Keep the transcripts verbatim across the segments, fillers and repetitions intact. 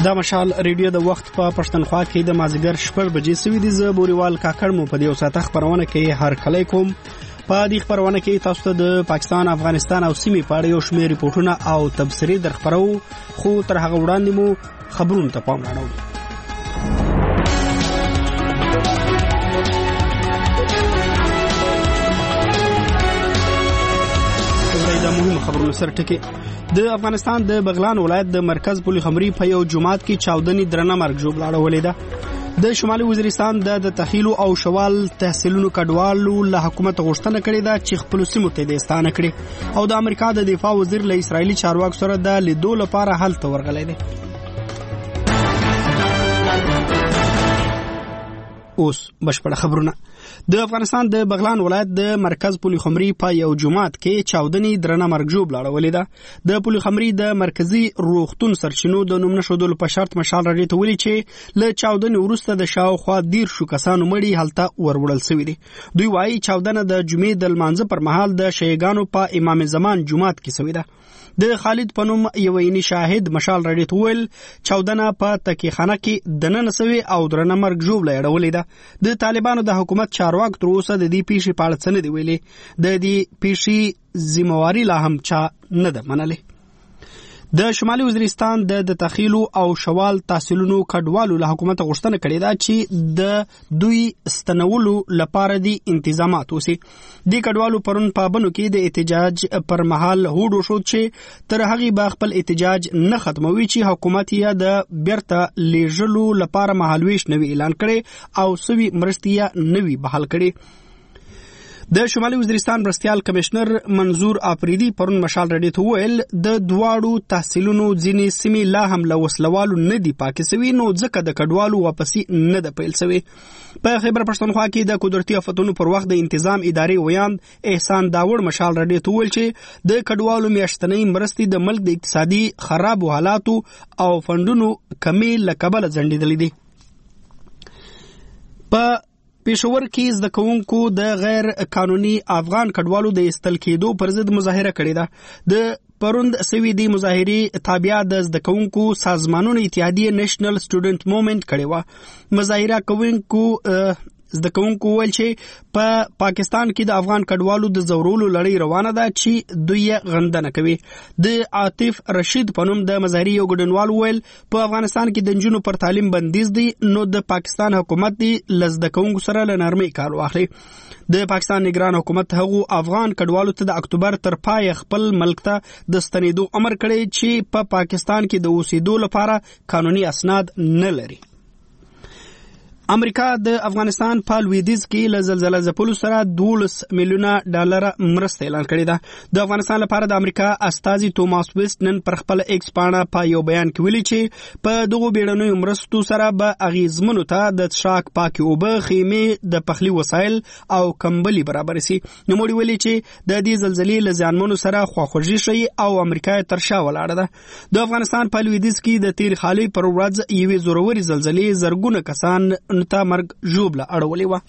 دا مشال ریډیو د وخت په پښتونخوا کې د مازیګر شپږ بجې سوي دي. زه بوریوال کاکړ مو په دې وساته خبرونه کې هر کله کوم. په دې خبرونه کې تاسو ته د پاکستان، افغانستان او سیمې په اړه یو شمېر ریپورتونه او تبصرې درخبرو، خو تر هغه وړاندې مو خبرونه ته پام اړوو. دا مهمه خبرونه سره ټکی. د افغانستان د بغلان ولایت د مرکز پل خمري په یو جماعت کې چاودنې درنه مرګ ژوبل اړولې ده. د شمالي وزیرستان د تخیلو او شوال تحصیلونو کډوالو له حکومت غوښتنه کړې ده چې خپل سیمو ته د استانه کړي او د امریکا د دفاع وزیر له اسرایلی چارواکو سره د لیدو لپاره هلته ورغلی دی. اوس بشپړه خبرونه. د افغانستان د بغلان ولایت د مرکز پل خمري په یو جماعت کې چاودنې درنه مرګ ژوبل اړولې ده. د پل خمري د مرکزی روغتون سرچینو د نوم نښودلو په شرط مشال راډیو ته ویلي چې له چاودنې وروسته د شاوخوا دېرشو شو کسانو مړي هلته وروړل شوي دي. دوی وایي چاودنه د جمعې د لمانځه پر مهال د شیعاګانو په امام زمان جومات کې شوې ده. د خالد په نوم یو عیني شاهد مشال راډیو ته ویل چاودنه په تکیخانه کې دننه شوې او درنه مرګ ژوبل اړولې ده. د طالبانو د حکومت چارواکو تر اوسه د دې پیښې په اړه څه نه دي ویلي. د دې پیښې ذمہواري لا هم چا نه ده منلې. د شمالي وزیرستان د د تخیلو او شوال تحصیلونو کډوالو له حکومت غوښتنه کړې ده چې د دوی ستنولو لپاره دي انتظامات وسی. د کډوالو پرون په بنو کې د احتجاج پر مهال هوډ وشو چې تر هغه به خپل احتجاج نه ختموي چې حکومت یې د بیرته لیږلو لپاره مهالويش نوی اعلان کړي او سوي مرستیا نوی بحال کړي. د شمالي وزیرستان مرستیال کمشنر منظور آفریدي پرون مشال راډیو ته ویل د دواړو تحصیلونو ځینې سیمې لا هم له وسلوالو نه دي پاکې سوي، نو ځکه د کډوالو واپسي نه ده پیل سوي. په خیبر پښتونخوا کې د قدرتي آفتونو پر وخت د انتظام ادارې ویاند احسان داوړ مشال راډیو ته ویل چې د کډوالو میاشتنۍ مرستې د ملک د اقتصادي خرابو حالاتو او فندونو کمی له کبله ځنډېدلې دي. په پېښور کې زده کوونکو د غیر قانوني افغان کډوالو د ایستل کېدو پر ضد مظاهره کړې ده. د پروند سوي دی مظاهرې تابعه د زده کوونکو سازمانونو اتحادیه نېشنل سټوډنټ موومېنټ کړې وه. مظاهره کوونکو زده کوونکو ویل چې په پا پاکستان کې د افغان کډوالو د زورولو لړۍ روانه ده چې دوی یې غندنه کوي. د عاطف رشید په نوم د مظاهرې یو ګډونوال ویل په افغانستان کې د نجونو پر تعلیم بندیز دی، نو د پاکستان حکومت دی له زده کوونکو سره له نرمۍ کار واخلي. د پاکستان نگران حکومت هغو افغان کډوالو ته د اکتوبر تر پای خپل ملک ته د ستنېدو امر کړی چې په پا پاکستان کې د اوسېدو لپاره قانوني اسناد نه لري. امریکا د افغانستان په لویدیځ کې له زلزلې ځپلو سره دولس میلیونه ډالر مرسته اعلان کړې ده. د افغانستان لپاره د امریکا استازي توماس ویسټ نن پر خپل ایکس پاڼه په یو بیان کې ویلي چې په دغو بیړنیو مرستو سره به اغیزمنو ته د څښاک پاکې اوبه، خیمې، د پخلي وسایل او کمبلي برابر شي. نوموړي ویلي چې د دې زلزلې له زیانمنو سره خواخوږي شي او امریکا تر شا ولاړه ده. د افغانستان په لویدیځ کې د تیر خالي پر ورځ یوې زوروري زلزلې زرګونه کسان تا مرګ ژوبله اړولې وه.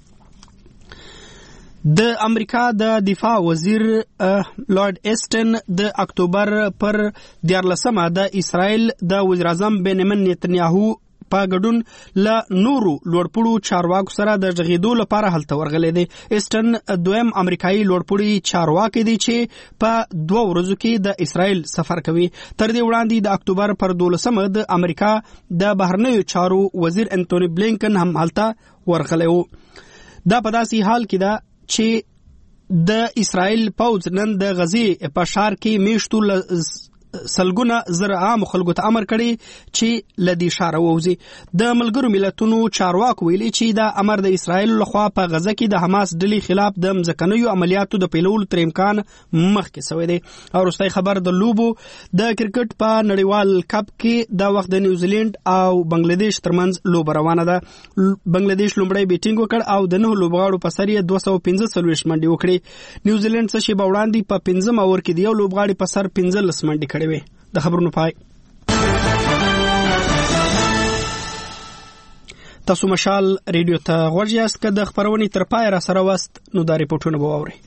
د امریکا د دفاع وزیر لارډ ایسټن د اکتوبر پر دیارلسمه د اسرائیل د وزیر اعظم بنیامین نتنیاهو په ګډون له نورو لوړپوړو چارواکو سره د غږېدو لپاره هلته ورغلی دی. ایسټن دویم امریکایي لوړپوړي چارواکي دی چې په دوه ورځو کې د اسرائیل سفر کوي. تر دې وړاندې د اکتوبر پر دولسمه د امریکا د بهرنیو چارو وزیر انټونی بلینکن هم هلته ورغلی و. دا په داسې حال کې ده چې د اسرائیل پوځ نن د غزې په ښار کې میشتو سلګونه زره عام خلکو ته امر کړي چې لدی ښار ووځي. د ملګرو ملتونو چارواکو ویلي چې دا امر د اسرائیل لخوا په غزه کې د حماس ډلې خلاف د مځکنیو عملیاتو د پیلولو تر امکان مخکې شوی دی. او وروستی خبر د لوبو د کرکټ په نړیوال کپ کې دا وخت د نیوزیلند او بنگلاديش ترمنځ لوبه روانه ده. بنگلاديش لومړی بیټینګ وکړ او د نهو لوبغاړو په سر یې دوه سوه پنځه څلوېښت منډې وکړې. نیوزیلند څه شیبه وړاندې په پنځم اوور کې د یو لوبغاړي په سر پنځلس منډې کړې وې. د خبرونو پای. تاسو مشال ریډیو ته غوږ یاست. که د خبرونې تر پای را سره واست نو دا ریپورټونه به واورئ.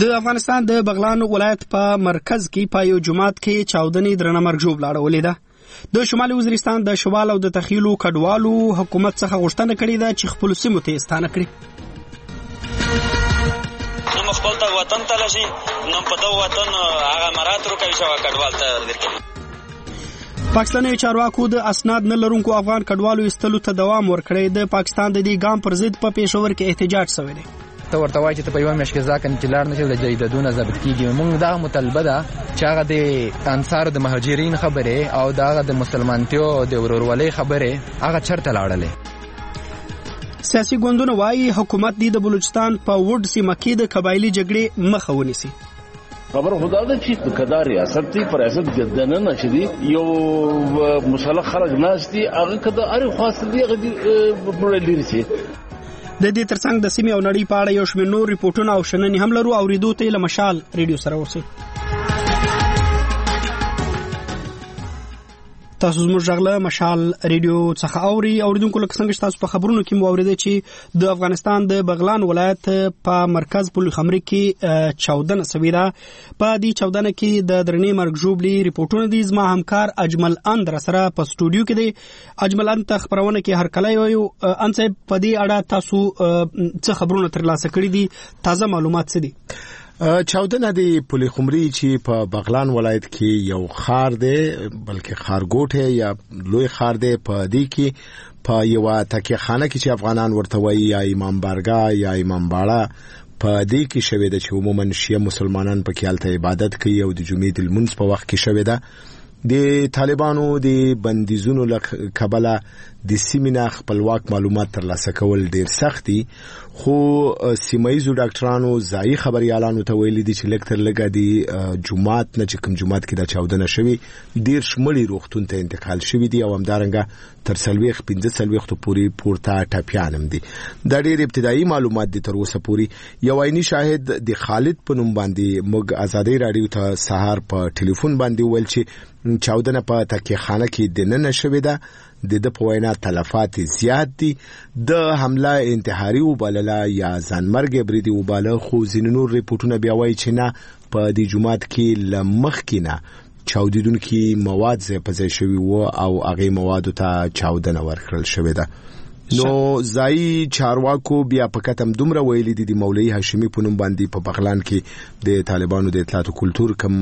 د افغانستان د بغلان ولایت په مرکز کې په یو جماعت کې چاودنې درنه مرګ ژوبله اړولې ده. د شمالي وزیرستان د شوال او د تخیلو کډوالو حکومت څخه غوښتنه کړې ده چې خپل سیمو ته ستانه کړي. نو خپل ته وطن ته لشي نو په دغه وطن هغه مراد رو کوي چې کډوال ته ورکړي. پاکستاني چارواکو د اسناد نه لرونکو افغان کډوالو ایستلو ته دوام ورکړی. د پاکستان د دې ګام پر ضد په پېښور کې احتجاج شوی دی. ته ورته وایي چې ته په یوه میاشت کې ځکه چې لار نشي د جریدتونه ضبط کېږي. موږ دغه مطالبه ده چې هغه د انصارو د مهاجرین خبرې او د هغه د مسلمانتیو د ورورولۍ خبرې هغه چېرته لاړلې. سیاسي ګوندونه وایي حکومت دې د بلوچستان په وډ سیمه کې د قبایلي جګړې مخه ونیسي. خبر خدا ده چې کدا ریاست دی پر ریاست ګدنه نشدي یو مسلح خلک ناس دي هغه کدا اړ خاص دی هغه په لري سي. د دې ترڅنګ د سیمې او نړۍ په اړه یو شمېر نور ریپورټونه او شننې هم لرو. اورېدو ته له مشال ریډیو سره اوسئ. تاسو زموږ غږ له مشال ریډیو څخه اوري. اوریدونکو لکه څنګه چې تاسو په خبرونو کې مو اورېدل چې د افغانستان د بغلان ولایت په مرکز پل خمري کې چاودنه شوې ده. په دې چاودنه کې د درنې مرګ ژوبلې ریپورټونه دي. زما همکار اجمل اندر سره په سټوډیو کې دی. اجمل اند ته خبرونه کې هر کله یو ان صاحب په دې اړه تاسو څه خبرونه ترلاسه کړي دي؟ تازه معلومات څه دي؟ چاودنه د پل خمري چې په بغلان ولایت کې یو خار دی بلکې خارګوټ یا لوی خار دی په دې کې په یو تکیه خانه کې چې افغانان ورته وایي یا امام بارګاه یا امام باړه په دې کې شوې ده چې عموما شیعه مسلمانان په کې هلته عبادت کوي او د جمعې د لمونځ په وخت کې شوې ده. د طالبانو د بندیزونو له کبله د سیمې نه خپلواک معلومات ترلاسه کول ډیر سخت دي. خو سیمایزو ډاکټرانو ځایي خبريالانو ته ویلي دي چې لکتر لګا دي جمعات نه چې کوم جمعات کې دا چاودنه شوی ډیر شمړي روغتون ته انتقال شوی دي او همدارنګه تر سلويخ پنځه سلويخ ته پوری پورته ټاپیانم دي. دا ډیر ابتدایي معلومات دي تر اوسه پوری. یو عیني شاهد د خالد په نوم باندې موږ آزادۍ رادیو ته سهار په ټلیفون باندې ویل چې چاودنه په تکیه خانه کې دننه شوې ده. د د په وینا تلفات زیات دي. د حمله انتحاري وبالله یا ځانمرګ بریدي وباله. خو ځینې نور ریپورټونه بیا وایي چې نه په دې جمعات کې لمخ کې نه چاودیدونکي مواد ځای په ځای شوي وو او هغه موادو ته چاودنه ورکړل شوې ده. نو ځایي چارواکو بیا په کتم دومره ویلي دي د مولوي هاشمي په نوم باندې په بغلان کې د طالبانو د اطلاعات او کلتور کم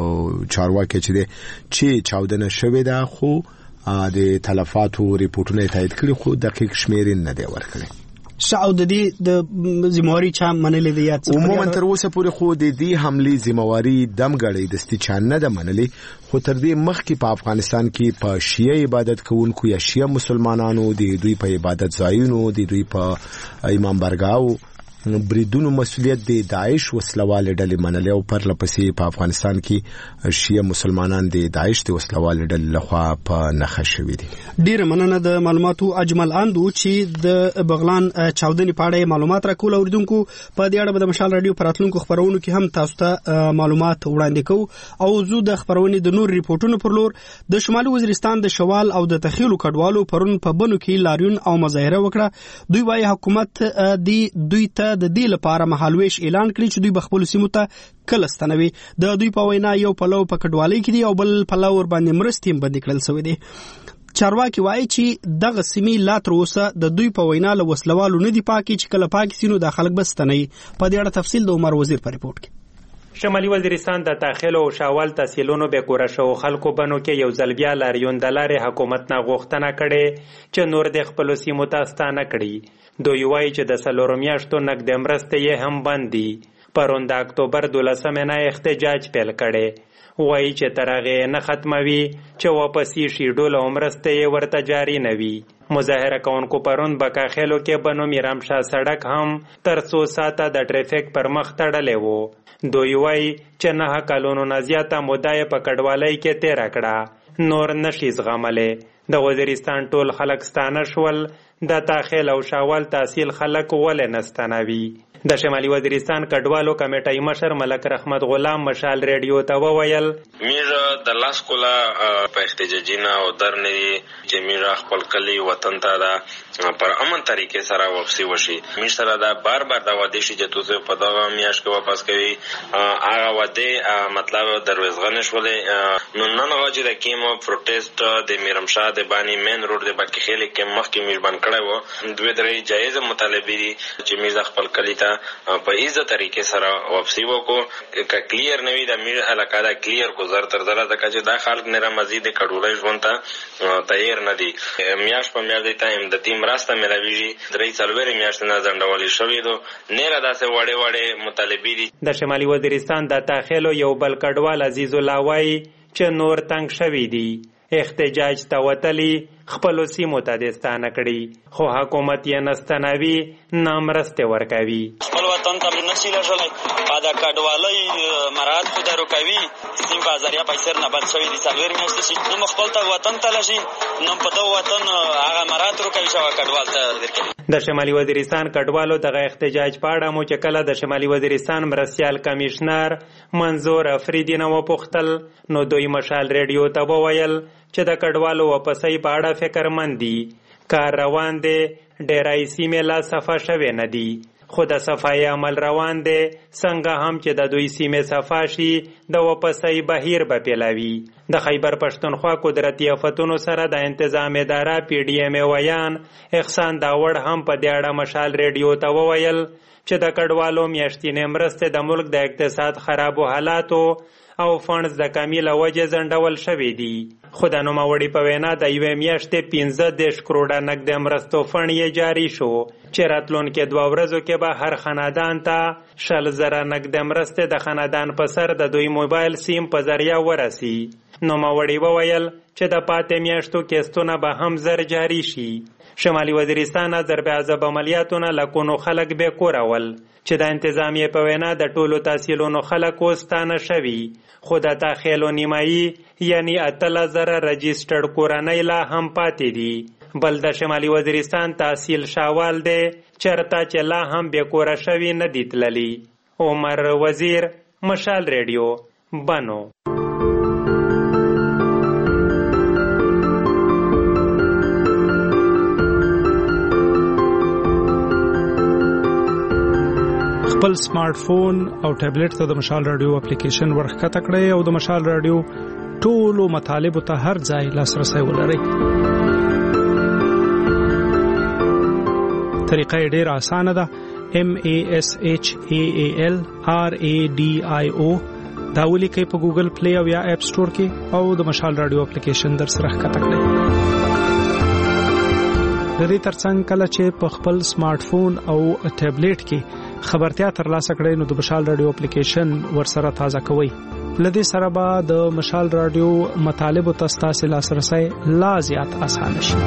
چارواکي چې دي چې چاودنه شوې ده. خو د تلفاتو ریپورټونه تایید کړي خو دقیق شمیرې نه دی ورکړي. شاو د دې د ذمہواری چا منلې دی یا څه؟ عموما تر اوسه پورې خو د دې حملې ذمہواری دمګړې د ستچان نه ده منلې. خو تر دې مخکې په افغانستان کې په شیعه عبادت کوونکو یا شیعه مسلمانانو د دوی په عبادت ځایونو د دوی په امام بارګاو بریدونو مسؤلیت د داعش وسلواله ډلې منلې او پر لپسې په افغانستان کې شیعه مسلمانان د داعش د وسلواله ډلې لخوا په نخښه شوي دي. ډیر مننه د معلوماتو اجمل اندو چې د بغلان چاودنې په اړه معلومات راکول. اوریدونکو په دې اړه د مشال رادیو پراتلونکو خبرونو کې هم تاسو ته معلومات وړاندې کوو او زو د خبرونې د نور ریپورټونو پر لور. د شمالي وزیرستان د شوال او د تخیلو کډوالو پرون په بنو کې لاریون او مظاهره وکړه. دوی وايي حکومت دی دوی ته د دې لپاره مهالويش اعلان کړی چې دوی بخپل سیمو ته کله ستنوي. د دوی په وینا یو پلو په کډوالۍ کې دی او بل پلو ور باندې مرستې باندې کړل شوی دی. چارواکي وایي چې دغه سیمې لا تر اوسه د دوی په وینا له وسلوالو نه دی پاکي چې کله پاکي سینو د خلک بستنی. په دې اړه تفصیل د عمر وزیر په ریپورت کې. شمالي وزیرستان د داخلو او شاول تحصیلونو به کور شو خلکو بنو کې یو ځل بیا لاریون د لارې حکومت نه غوښتنه کړي چې نور د خپل سیمو ته ستانه کړي. دوی وایي چې د څلورو میاشتو نقد مرستې یې هم بند دي. پرون د اکتوبر دولسمې نه احتجاج پیل کړي. وایي چې تر هغې نه ختموي چې واپسې شي ډول مرستې یې ورته جاري نه وي. مظاهره کوونکو پرون بکاخیلو کې بنو میرامشاه سړک هم تر څو ساعته د ټریفیک پر مخ تړلی و. دوی وایي چې نه کلونو نه زیاته موده یې په کډوالۍ کې تیره کړه. نور نشي زغملی. د وزیرستان ټول خلک ستانه شول. د تاخیل او شاول تحصیل خلک ولې نستانوي؟ د شمالي وزیرستان کډوالو کمیټې مشر ملک رحمت غلام مشال ریډیو ته وویل میرا د لاس کولا په احتجاجینا او درنې چې میرا خپل کلی وطن ته دا پر امن طریقې سره واپسی وشي میر سره دا بار بار دا وعده شي چې تاسو په دغه میاشت کې واپس کوي هغه وعده مطلب دروازغنه شولې نو نن غوږی د کیمو پروتست د میرمشاه د بانی مین روډ د باقي خېل کې مخکې میر بن کړی و دوی درې جایز مطالبه دي چې میر خپل کلی ته په ایزه طریقې سره واپسی وکړو که کلیر نوي د میر علاقه دا کلیر کو زر تر زره ځکه چې دا خلک نه را مزید کډوړی ژوند ته تیار نه دي میاشت په میاشت ته امدادي مرسته ملاویږي درې څلورې میاشتې نه ځنډولې شوې دو نه را داسې وړې وړې مطالبې دي. د شمالي وزیرستان د تاخیلو یو بل کډوال عزیز الله وایي چې نور تنګ شوي دي احتجاج ته وتلي خپلو سیمو ته د ستانه کړي خو حکومت یې نستنوي نه مرستې ورکوي. خپل وطن ته نشي رسولی دا کډوالۍ مراعات خو درو کوي سیم په ذریعه پیسې نه بند شوي دي څلور میاشتې چې نو خپل ته وطن ته لشي نو په دغه وطن هغه مراعات ورکوي چې کډوال ته درکوي. د شمالي وزیرستان کډوالو دغه احتجاج په اړه مو چې کله د شمالي وزیرستان مرستیال کمیشنر منظور افریدي نه وپوښتل نو دوی مشال ریډیو ته وویل چې د کډوالو واپسۍ په اړه فکرمند دي کار روان دی ډیری سیمې لا صفا شوې نه دي خو د صفایي عمل روان دی څنګه هم چې د دوی سیمې صفا شي د واپسۍ بهیر به پیلوي. د خیبر پښتونخوا قدرتي آفتونو سره د انتظام اداره پی ډي ایم ویان احسان داوړ هم په دې اړه مشال ریډیو ته وویل چې د کډوالو میاشتینې مرستې د ملک د اقتصاد خرابو حالاتو او فنډز د کمی له وجې ځنډول شوي دي خو د نوموړي په وینا د یوې میاشتې پنځه دېرش کروړه نقد مرستو فنډ یې جاري شو چې راتلونکې دوه ورځو کې به هر خاندان ته شل زره نقد مرستې د خاندان په سر د دوی موبایل سیم په ذریعه ورسي. نوموړي وویل چې د پاتې میاشتو کیستونه به هم زر جاري شي. شمالي وزیرستان ضرب عذاب عملیاتونه لکونو خلک بې کوره ول چې د انتظامیې په وینا د ټولو تحصیلونو خلک وستانه شوي خو د تاخیلو نیمایي یعنی اتلس زره رجسټرډ کورنۍ لا هم پاتې دي. بل د شمالي وزیرستان تحصیل شاوال دی چرته چې لا هم بې کوره شوي نه دي تللي. عمر وزیر مشال ریډیو بنو. خپل سمارټ فون او ټابلیټ ته د مشال رادیو اپلیکیشن ورښکته کړئ او د مشال رادیو ټولو مطالبو ته هر ځای لاسرسی ولرئ. طریقه یې ډېره اسانه ده. M A S H A A L R A D I O دا ولیکئ په ګوګل پلی او یا اپ سټور کې او د مشال رادیو اپلیکیشن در سره ښکته کړئ. د دې ترڅنګ کله چې په خپل سمارټ فون او ټابلیټ کې خبرتیا ترلاسه کړئ نو د مشال رادیو اپلیکیشن ورسره تازه کوئ. لدې سره به د مشال رادیو مطالبو ته ستاسو لاسرسی لا زیات اسانه شي.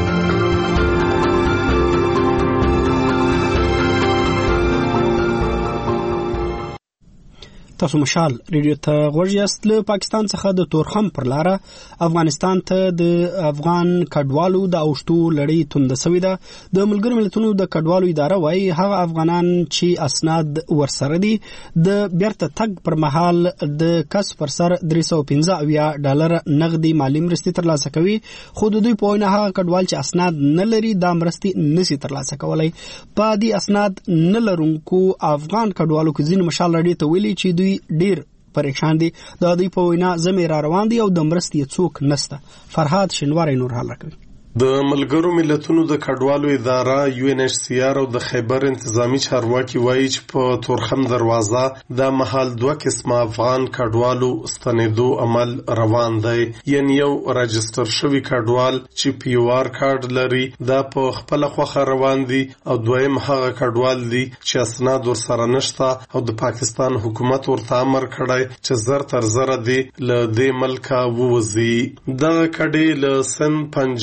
تاسو مشال ریډیو ته غوږ یاست. له پاکستان څخه د تورخم پر لاره افغانستان ته د افغان کډوالو د اوښتو لړۍ تونده سوې ده. د ملګرو ملتونو د کډوالو اداره وایي هغه افغانان چې اسناد ورسره دي د بیرته تګ پر مهال د کس پر سر درې سوه پنځه اویا ډالر نغدي مالي مرستې ترلاسه کوي خو د دوی په وینا هغه کډوال چې اسناد نه لري دا مرستې نشي ترلاسه کولی. په دې اسناد نه لرونکو افغان کډوالو کې ځینې مشال رادیو ته ویلي چې دوی ډیر پریشان دي. دا دوی په وینا زمې را روان دي او د مرستې څوک نسته. فرهاد شنواری نور حال راکوي. د ملګرو ملتونو د کډوالو اداره یو ان ایچ سی آر او د خیبر انتظامی چارواکي وایي چې په تورخم دروازه د مهال دوه قسمه افغان کډوالو ستنېدو عمل روان دی. یعنی یو راجستر شوی کډوال چې پی او آر کارت لري دا په خپل خوخه روان دي او دویم هغه کډوال دي چې اسناد ورسره نشته او د پاکستان حکومت ورته امر کړی چې زر تر زر دي له دې ملکه ووځي. دغه کډې له سند، پنجاب او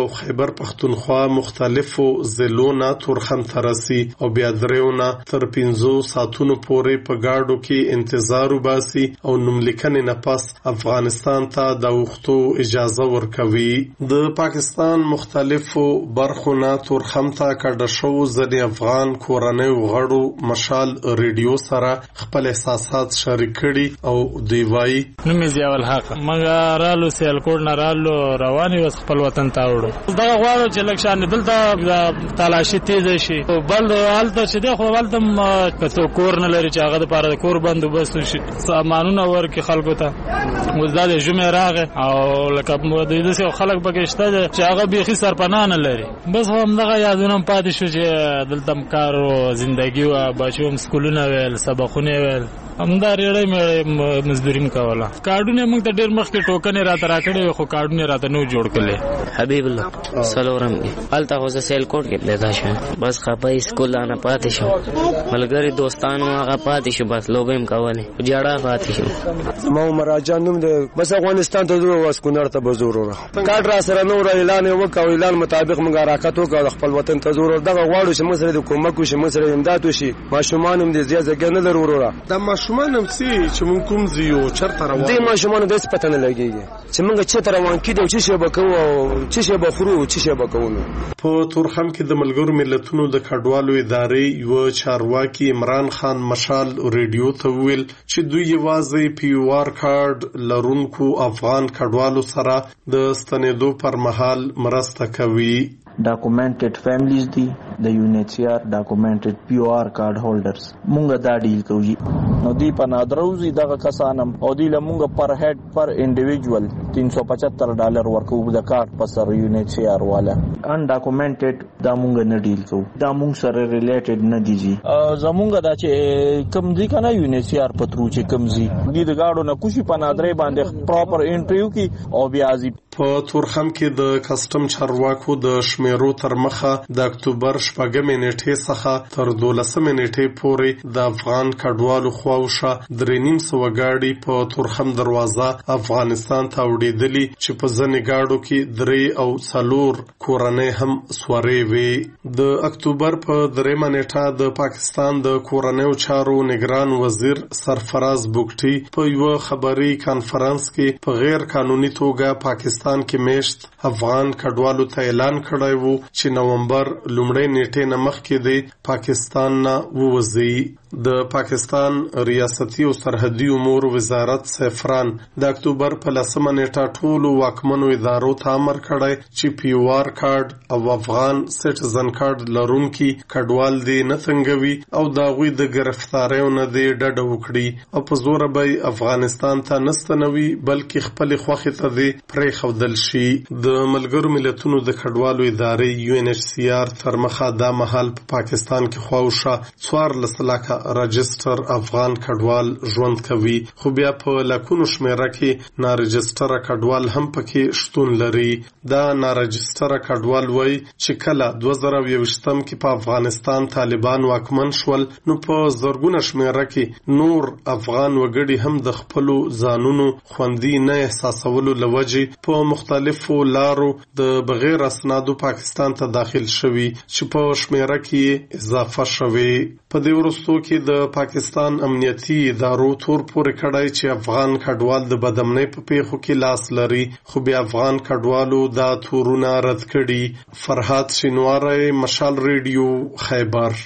او خیبر پختونخوا مختلفو ضلعو نه تورخم ترسي او بیا دریونه تر پنځو ساعتونو پورې په گاډو کې انتظار وباسي او نوملیکنې نه پس افغانستان ته د وختو اجازه ورکوي. د پاکستان مختلفو برخو نه تورخم ته کډه شو ځینې افغان کورنۍ غړو مشال ریډیو سره خپل احساسات شریک کړي او دوی وایي نوم یې ضیاء الحق مګر رالو سیالکوټ نه رالو رواني وس خپل وطن ته وړو دا غواړو چې لکشان دلته تلاشي تیز شي بل حالت چې دی خو ولتم کته کور نه لري چې هغه د پاره کور بندوبست شي سامانونه ورکي خلکو ته وزداد جمعه راغه او لکه د دې خلک بګشته چې هغه بيخي سرپناه نه لري بس هم دغه یادونه پاتې شو چې دلته کار او ژوندۍ او بچوم سکولونه ویل سبقونه ویل همدا ریړې مې مزدوریم کوله کارډونه موږ ته ډېر مخکې ټوکنې راته راکړې خو کارډونه راته نو جوړ کړل حبیب الله سلورم الته هوزه سیل کوټ کې پیدا شو بس خپای سکول نه پاتې شو ملګری دوستانو هغه پاتې شو بس لوبیم کوله جړه پاتې شو ما مراجعه نوم دې بس افغانستان ته دوه واسکونر ته بزور وره کارډ را سره نور اعلان وکاو اعلان مطابق موږ حرکت وکړو خپل وطن ته زور دغه غواړو چې موږ سره د کومک وشي موږ سره امداد وشي ماشومان هم دې زیاته نه ضروره د ماشومان هم چې موږ کوم زیو چرته روان دي ماشومان د پته نه لګيږي چې موږ چې روان کیدو چې شی بکو او چې شی بخرو چې شی بکو. په تورخم کې د ملګرو ملتونو د کډوالو ادارې یو چارواکي عمران خان مشال ریډیو ته ویل چې دوی یوازې پی یو آر کارت لرونکو افغان کډوالو سره د ستنېدو پر مهال مرسته کوي. documented families دي د یو ان ایچ سی آر documented پی او آر کارت هولډرز مونږ دا ډیل کوي نو دی په نادروزي دغه کسانم او دی لمونږ پر هډ پر انډیویډوال تین سو پچهتر ډالر ورکو د کارت په سر یو ان ایچ سی آر والا ان ډاکومنټډ دا مونږ نه ډیل کوو دا مونږ سره ریلیټډ نه دي جی زمونږ دا چې کم دی کنه یو ان ایچ سی آر پترو چې کم زی دی د گاډو نه کوشي په نادرې باندې پراپر انټریو کی او بیا ازي. په تورخم کې د کسٹم چارواکو د شمیرو تر مخه د اکتوبر شپږمې نیټې څخه تر دولسمې نیټې پورې د افغان کډوالو خواوشه درې نیم سوه ګاډي په تورخم دروازه افغانستان ته وړېدلي چې په ځینې ګاډو کې درې او څلور کورنۍ هم سورې وې. د اکتوبر په درېیمه نیټه د پاکستان د کورنیو چارو نگران وزیر سرفراز بوګټي په یوه خبري کانفرنس کې په غیر قانوني توګه پاکستان کې میشت افغان کډوالو ته اعلان کړی وو چې نومبر لومړۍ نیټې نه مخکې د پاکستان نه ووځي. د پاکستان ریاستي او سرحدي امور وزارت سفران د اکتوبر په لسمه نیټه ټولو واکمنو ادارو ته امر کړی چې پی او آر کارت او افغان سټیزن کارت لرونکي کډوال دي نه څنګوي او د هغوی د ګرفتاریو نه دي ډډه وکړي او په زوره به افغانستان ته نه ستنوي بلکې خپلې خوښې ته دي پرېښودل شي. د ملګرو ملتونو د کډوالو ادارې یو ان ایچ سی آر تر مخه دا مهال په پاکستان کې خواوشه څوارلس لکه راجستر افغان کډوال ژوند کوي خو بیا په لکونو شمیره کې ناراجستره کډوال هم پکې شتون لري. دا ناراجستره کډوال وایي چې کله دوه زره یوویشتم کې په افغانستان طالبان واکمن شول نو په زرګونه شمیره کې نور افغان وګړي هم د خپلو ځانونو خوندي نه احساسولو له وجې په مختلفو لارو د بغیر اسنادو پاکستان ته داخل شوي چې په شمیره کې اضافه شوي. په دې وروستو کې د پاکستان امنیتي ادارو تور پورې کړی چې افغان کډوال د بدامنۍ په پیښو کې لاس لري خو بیا افغان کډوالو دا تورونه رد کړي. فرحات شینواری، مشال ریډیو، خیبر.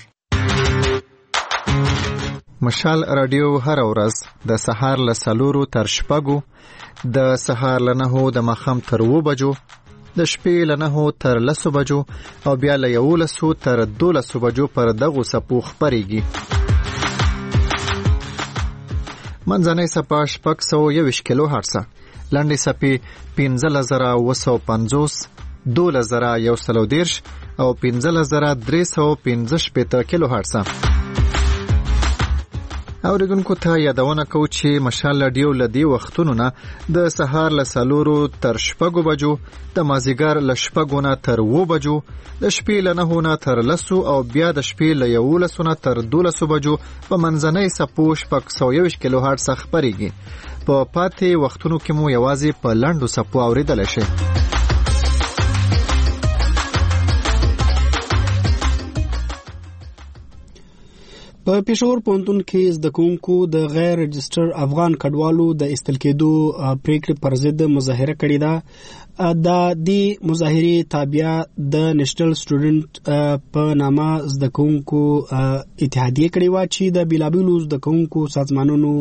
مشال رادیو هر ورځ د سهار له څلورو تر شپږو د سهار له نهو د ماښام تر اووه بجو د شپې له نهو تر لسو بجو او بیا له یولسو تر دولسو بجو پر دغو څپو خپرېږي. منځنۍ څپه شپږ سوه یوویشت کیلو هرڅه، لنډې څپې پنځلس زره اووه سوه پنځوس، دولس زره یو سل او دېرش او پنځلس زره درې سوه پنځه شپېته کیلو هرڅه. اوریدونکو ته یادونه کوو چې مشال رادیو له دې وختونو نه د سهار له څلورو تر شپږو بجو، د مازدیګر له شپږو نه تر اووه بجو، د شپې له نهو نه تر لسو او بیا د شپې له یولسو نه تر دولسو بجو په منځنۍ څپو شپږ سوه یوویشت کیلو هرڅه خپرېږي. په پاتې وختونو کې مو یوازې په لنډو څپو اورېدلی شئ. په پېښور پوهنتون کې زده کوونکو د غیر رجسټر افغان کډوالو د ایستل کېدو پریکړې پر ضد مظاهره کړې ده. د دې مظاهرې تابع د نېشنل سټوډنټ په نامه زده کوونکو اتحادیه کړې وه چې د بېلابېلو زده کوونکو سازمانونو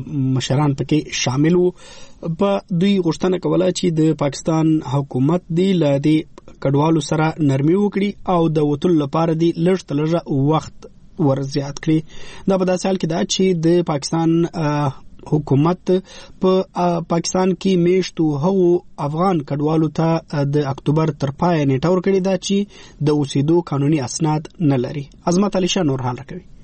مشران پکې شامل وو. په دوی غوښتنه کوله چې د پاکستان حکومت دی له دې کډوالو سره نرمي وکړي او د وتلو لپاره دی لږ تر لږه وخت ورزیات کړي. دا په داسې حال کې ده چې د پاکستان حکومت په پاکستان کې میشتو هغو افغان کډوالو ته د اکتوبر تر پای نیټه ورکړې ده چې د اوسېدو قانوني اسناد نه لري. عظمت علي شاه نور حال راکوي.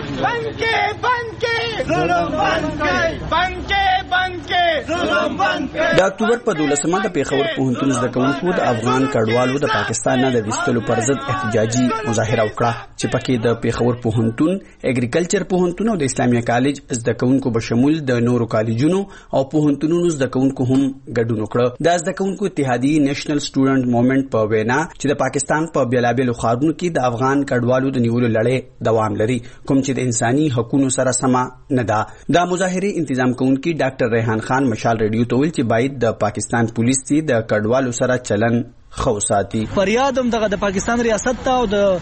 بنکې بنکې ظلم بنکې بنکې بنکې ظلم بنکې. د اکتوبر په دولسمه د پېښور پوهنتون زده کوونکو د افغان کډوالو د پاکستان نه د ویستلو پر ضد احتجاجي مظاهره وکړه چې پکې د پېښور پوهنتون، اګریکلچر پوهنتون او د اسلامیه کالج زده کوونکو به شمول د نورو کالجونو او پوهنتونونو زده کوونکو هم ګډون وکړ. د زده کوونکو اتحادیې نېشنل سټوډنټ موومېنټ په وینا چې د پاکستان په بیلابېلو ښارونو کې د افغان کډوالو د نیولو لړۍ دوام لري، کوم چې د انساني حقوقو سره سم نه ده. دا مظاهره تنظیم کوونکي ډاکټر ریحان خان مشال ریډیو ته ویل چې باید د پاکستان پولیس چې د کډوالو سره چلن خو ساتي. فریادم دغه د پاکستان ریاست ته او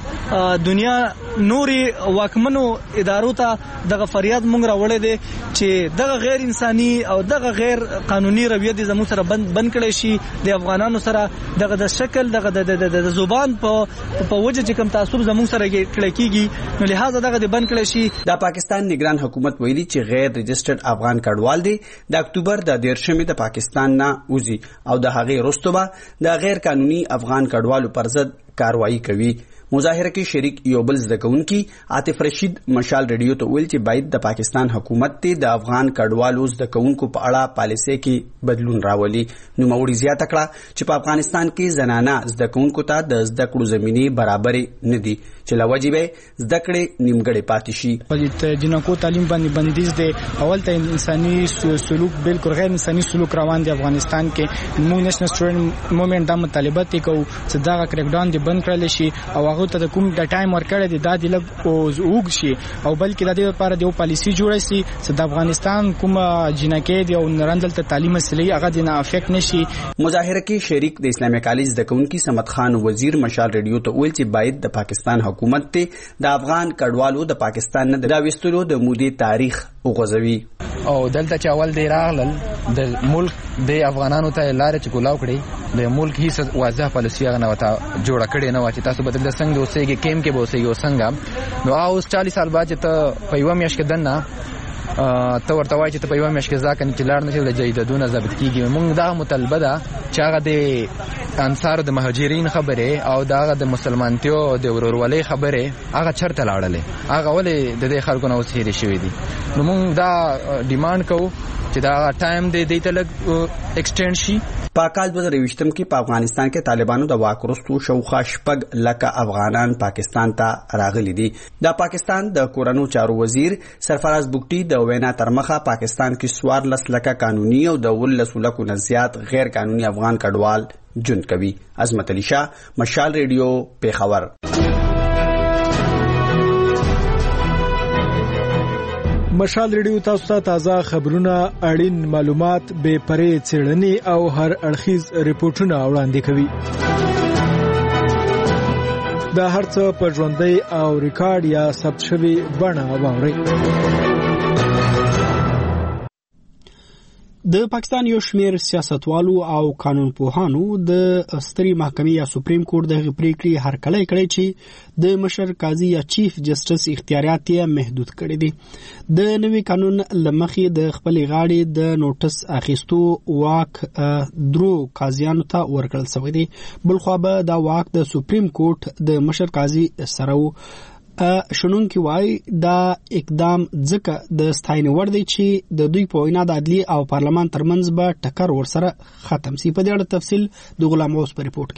د دنیا نوري واکمنو ادارو ته دغه فریاد مونږ راوړی دی چې دغه غیر انساني او دغه غیر قانوني رویه د زموږ سره بند بند کړي شي. د افغانانو سره دغه د شکل دغه د زبان په په وجه چې کوم تعصب زموږ سره کړی کیږي نو لہذا دغه د بند کړي شي. د پاکستان نگران حکومت ویلي چې غیر رجسټرډ افغان کډوال دي د اکتوبر د دیرشمې د پاکستان نه وځي او د هغې وروسته به د غیر قانوني افغان کډوالو پر ضد کاروایی کوي. مظاهره کې شریک یو بل زده کوونکي عاطف رشید مشال ریډیو ته ویل چې باید د پاکستان حکومت ته د افغان کډوالو زده کوونکو په اړه پالیسي کې بدلون راولي. نو موړي زیاته کړه چې په افغانستان کې زنانه زده کوونکو ته د زده کړو زمینې برابرې نه دي چې لوجي به زده کړې نیمګړې پاتې شي. په جنکو تعلیم باندې بندیز دی. اول ته انساني سلوک بالکل غیر انساني سلوک روان دی افغانستان کې. موږ نېشنل سټوډنټ موومېنټ د مطالبه کوي چې دا کریک ډاون دی بند کړل شي او هغه ته کوم د ټایم ورکړی دی دا د لګ اوږ شي او بلکې د دې لپاره د پالیسي جوړه شي چې د افغانستان کوم جنکې دی او نرندل ته تعلیم مسلې هغه د نه افیکټ نشي. مظاهره کې شریک د اسلامي کالج د کونکي سمت خان وزیر مشال ریډیو ته ویل چې باید د پاکستان حکومت ته د افغان کډوالو د پاکستان نه د راوستلو د مودې تاریخ وغځوي او دلته چې اول دی راغلل د ملک د افغانانو ته لارې چې کولاو کړي د ملک هیڅ واضح پالیسي هغه نه وته جوړه کړې نه و چې تاسو بدل څنګه اوسېږي کیم کې به اوسېږي او څنګه. نو اوس چالیس سال بعد چې ته په یوه میاشت کې دننه ته ورته وایي چې ته په یوه میاشت کې ځکه چې لاړ نه شي د جیدادونه ضبط کېږي. موږ دغه مطالبه ده چې هغه د انصارو د مهاجرین خبرې او دغه د مسلمانتیو د ورورولۍ خبرې هغه چرته لاړلې هغه ولې د دې خلکو نه اوس هېرې شوي دي. نو موږ دا ډیمانډ کوو چې دا ټایم دی دی ته لږ ایکسټینډ شي. په کال دوه زره ویشتم کې په افغانستان کې طالبانو د واک وروسته شاوخوا شپږ لکه افغانان پاکستان ته راغلي دي. د پاکستان د کورنو چارو وزیر سرفراز بوګټي د وینا تر مخه پاکستان کې څوارلس لکه قانوني او د ولسو لکو نه زیات غیر قانوني افغان کډوال ژوند کوي. عظمت علي شاه مشال ریډیو پېښور. مشال ریډیو تاسو ته تازه خبرونه، اړین معلومات، بې پرې څېړنې او هر اړخیز ریپورټونه وړاندې کوي. دا هر څه په ژوندۍ او ریکارډ یا ثبت شوي بڼه واورئ. د پاکستان یو شمیر سیاستوالو او قانونپوهانو د سترې محکمې یا سپریم کورټ د پریکړې هرکلی کړی چې د مشر قاضي یا چیف جسټس اختیارات یې محدود کړي دي. د نوي قانون لمخې د خپلې غاړې د نوټس اخیستو واک درو قاضیانو ته ورکړل شوی دی. بلخوا به دا واک د سپریم کورټ د مشر قاضي سره و. شنونکي وایي دا اقدام ځکه د ستاینې وړ دی چې د دوی په وینا د عدلیې او پارلمان ترمنځ به ټکر ورسره ختم سي. په دې اړه تفصیل د غلام اوس په ریپورت کې.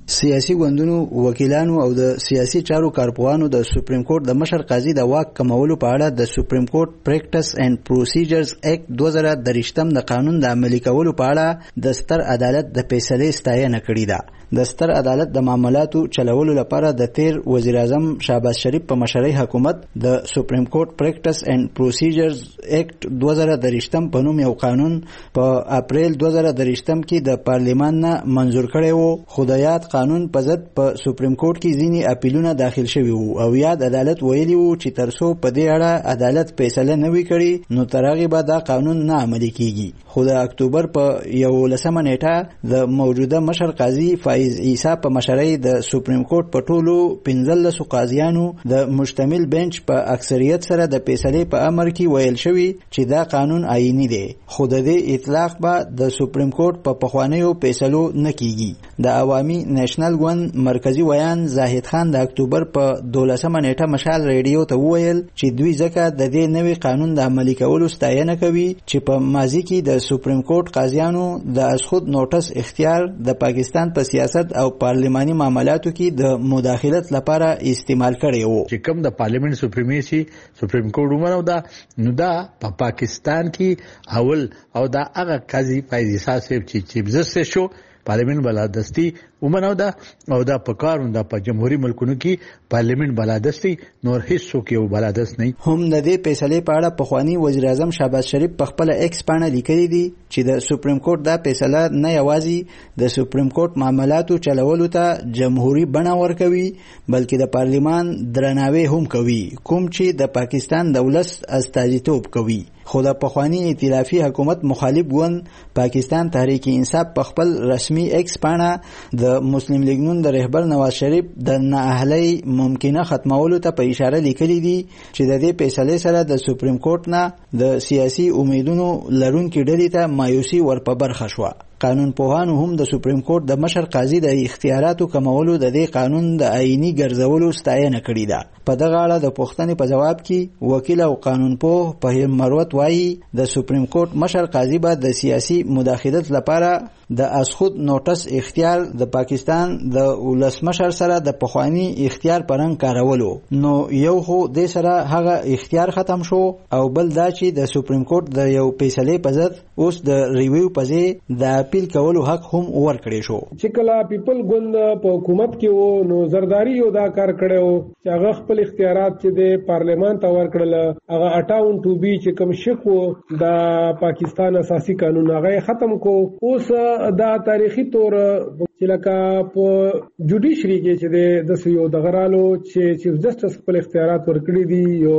سیاسي ګوندونو وکیلانو او د سیاسي چارو کارپوهانو د سپریم کورټ د مشر قاضي د واک کمولو په اړه د سپریم کورټ پریکټس اینڈ پروسیجرز ایکټ دوه زره درې د قانون د عملي کولو په اړه د ستر عدالت د فیصلې ستاینه کړې ده. د ستر عدالت د معاملاتو چلولو لپاره د تیر وزیر اعظم شهباز شریف په مشرۍ حکومت د سپریم کورټ پریکټس اینڈ پروسیجرز ایکټ دوه زره درې په نوم یو قانون په اپریل دوه زره درې کې د پارلیمان نه منظور کړی وو، خو د یاد قانون په ضد په سپریم کورټ کې ځینې اپیلونه داخل شوي وو او یاد عدالت ویلي وو چې ترڅو په دې اړه عدالت فیصله نه وي کړې نو تر هغې به دا قانون نه عملي کیږي. خو د اکتوبر په یولسمه نیټه د موجوده مشر قاضي فایز عیسی په مشرۍ د سپریم کورټ په ټولو پنځلسو قاضیانو د مشتمل بنچ په اکثریت سره د فیصلې په امر کې ویل شوي چې دا قانون آئینی دی، خو د دې اطلاق به د سپریم کورټ په پخوانیو فیصلو نه کیږي. د عوامي نیشنل ګوند مرکزی ویان زاهد خان د اکتوبر په دولسمه نیټه مشال ریډیو ته وویل چې دوی ځکه د دې نوي قانون د عملي کولو ستاینه کوي چې په ماضي کې د سپریم کورټ قاضیانو د ازخود نوټس اختیار د پاکستان په سیاست او پارلیماني معاملاتو کې د مداخلت لپاره استعمال کړی وو. چې کوم د پارلیمنت سپریمیسی سپریم کورټ ومنو دا نو دا په پا پاکستان کې اول او دا هغه قاضي فایز عیسی صاحب چې چیف جسټس شو پارلیمنت بلادستی ومنو دا او دا په کارون دا په جمهوریت ملکونو کې پارلیمنت بلادستی نور هیڅوک یو بلادست نه. هم د دې فیصلې په اړه پخوانی وزیر اعظم شهباز شریف په خپل ایکس باندې لیکلي دي چې د سپریم کورټ دا فیصله نه یوازې د سپریم کورټ معاملاتو چلولو ته جمهوریت بڼه ورکوي بلکې د پارلیمان درناوی هم کوي کوم چې د پاکستان دولت استازیتوب کوي. خو د پخوانی ائتلافي حکومت مخالف ګوند پاکستان تحریک انصاف په خپل رسمي ایکس باندې د مسلم لیگ نون د رهبر نواز شریف د نااهلۍ ممکنه ختمولو ته په اشاره لیکلي دي چې د دې فیصلې سره د سپریم کورټ نه د سیاسي امیدونو لرونکي ډلې ته مایوسي ورپه برخه شوه. قانون پوهانو هم د سپریم کورټ د مشر قاضي د اختیاراتو کمولو د دې قانون د آئینی ګرځولو ستاینه کړې ده. په دغه اړه د پوښتنې په جواب کې وکیل او قانون پوه فهیم مروت وایي د سپریم کورټ مشر قاضي به د سیاسي مداخلت لپاره د اسخود نوټس اختیار د پاکستان د ولسمشر سره د پخوانی اختیار پرنګ کارولو، نو یو خو د سره هغه اختیار ختم شو او بل دا چې د سپریم کورټ د یو فیصلې په ضد اوس د ریویو په ځای د اپیل کولو حق هم ورکړی شو. چې کله پیپل ګوند په حکومت کې وو نو زرداری یو دا کار کړو چې هغه خپل اختیارات چې د پارلیمان ته ورکړل هغه اټاون ټو بی چې کوم شک وو د پاکستان اساسي قانون هغه ختم کو. اوس دا تاریخي تور چې لکه په جوډیشري کې چې د سيو دغرالو چې چیف جسټس خپل اختیارات ورکړي دي یو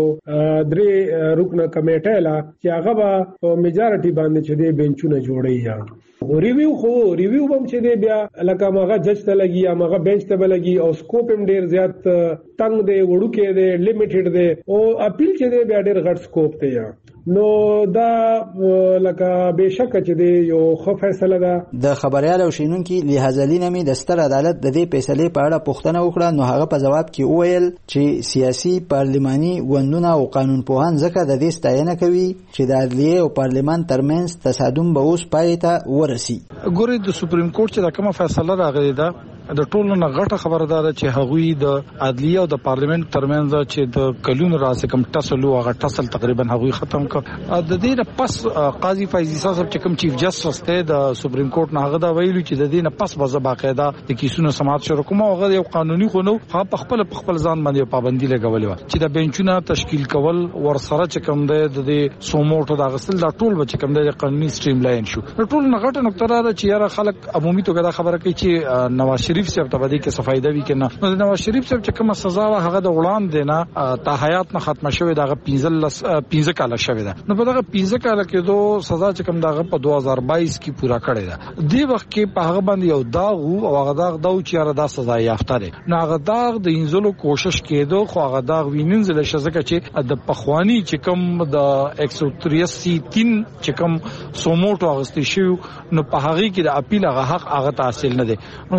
درې رکنه کمیټه لا چې هغه په میجارټي باندې چې د بنچونه جوړي یا ریویو خو ریویو هم چې دی بیا لکه ماغه جج ته لګي یا ماغه بنچ ته لګي او سکوپ هم ډیر زیات تنگ دی وړوکې دی لیمیټډ دی او اپیل چې دی بیا ډیر غټ سکوپ دی یا نو دا لکه بشک چې دی یو خو فیصله ده. د خبريال او شینونکو لحاظلین می د ستر عدالت د دې فیصلې په اړه پوښتنه وکړه نو هغه په جواب کې وویل چې سیاسي پارلماني ګوندونه او قانون پوهان ځکه د دې ستاینه کوي چې د عدلیه او پارلمان ترمنځ تصادم به اوس پای ته ورسي. ګوري د سپریم کورټ چې دا کومه فیصله راغلی ده د ټولو نه غټه خبره ده چې هغوی د عدلیه او د پارلیمنت ترمنځ چې د کلونو راځي کوم ټسل او هغه ټسل تقریبا هغوی ختم کړ. د دې نه پس قاضي فایز عیسی صاحب چې کوم چیف جسټس ته د سپریم کورټ نه هغه دا ویلو چې د دې نه پس به باقاعده د کیسونو سماعت شروع کوم او هغه یو قانوني خو نو هغه په خپل په خپل ځان باندې پابندي لګولې و چې د بنچونو تشکیل کول ور سره چې کوم د دې سوموټو د غسل د ټول به چې کوم د قانوني سټریم لاین شو. ټول نه غټه نقطه ده چې یاره خلک عمومي توګه دا خبره کوي چې نواز شریف صاحب ته باندې کې صفایده وی کنه نو نواز شریف صاحب چې کومه سزا وا هغه د وړاندې نه تا حیات نه ختمه شوې دغه پنځه کاله شوې ده. نو په دغه پنځه کاله کې دو سزا چې کوم دغه په دوه هزار بایس کې پورا کړې ده. دی وخت کې په هغه باندې یو داغ او هغه داغ دا چې یاره دا سزا یافته ده. نو هغه داغ د انځلو کوشش کېدو خو هغه داغ وینځل شزکه چې د پخوانی چې کوم د یک سو تریاسی تین چې کوم سوموټو اغستې شو نو په هغه کې د اپیل هغه حق هغه تحصیل نه ده. نو د دې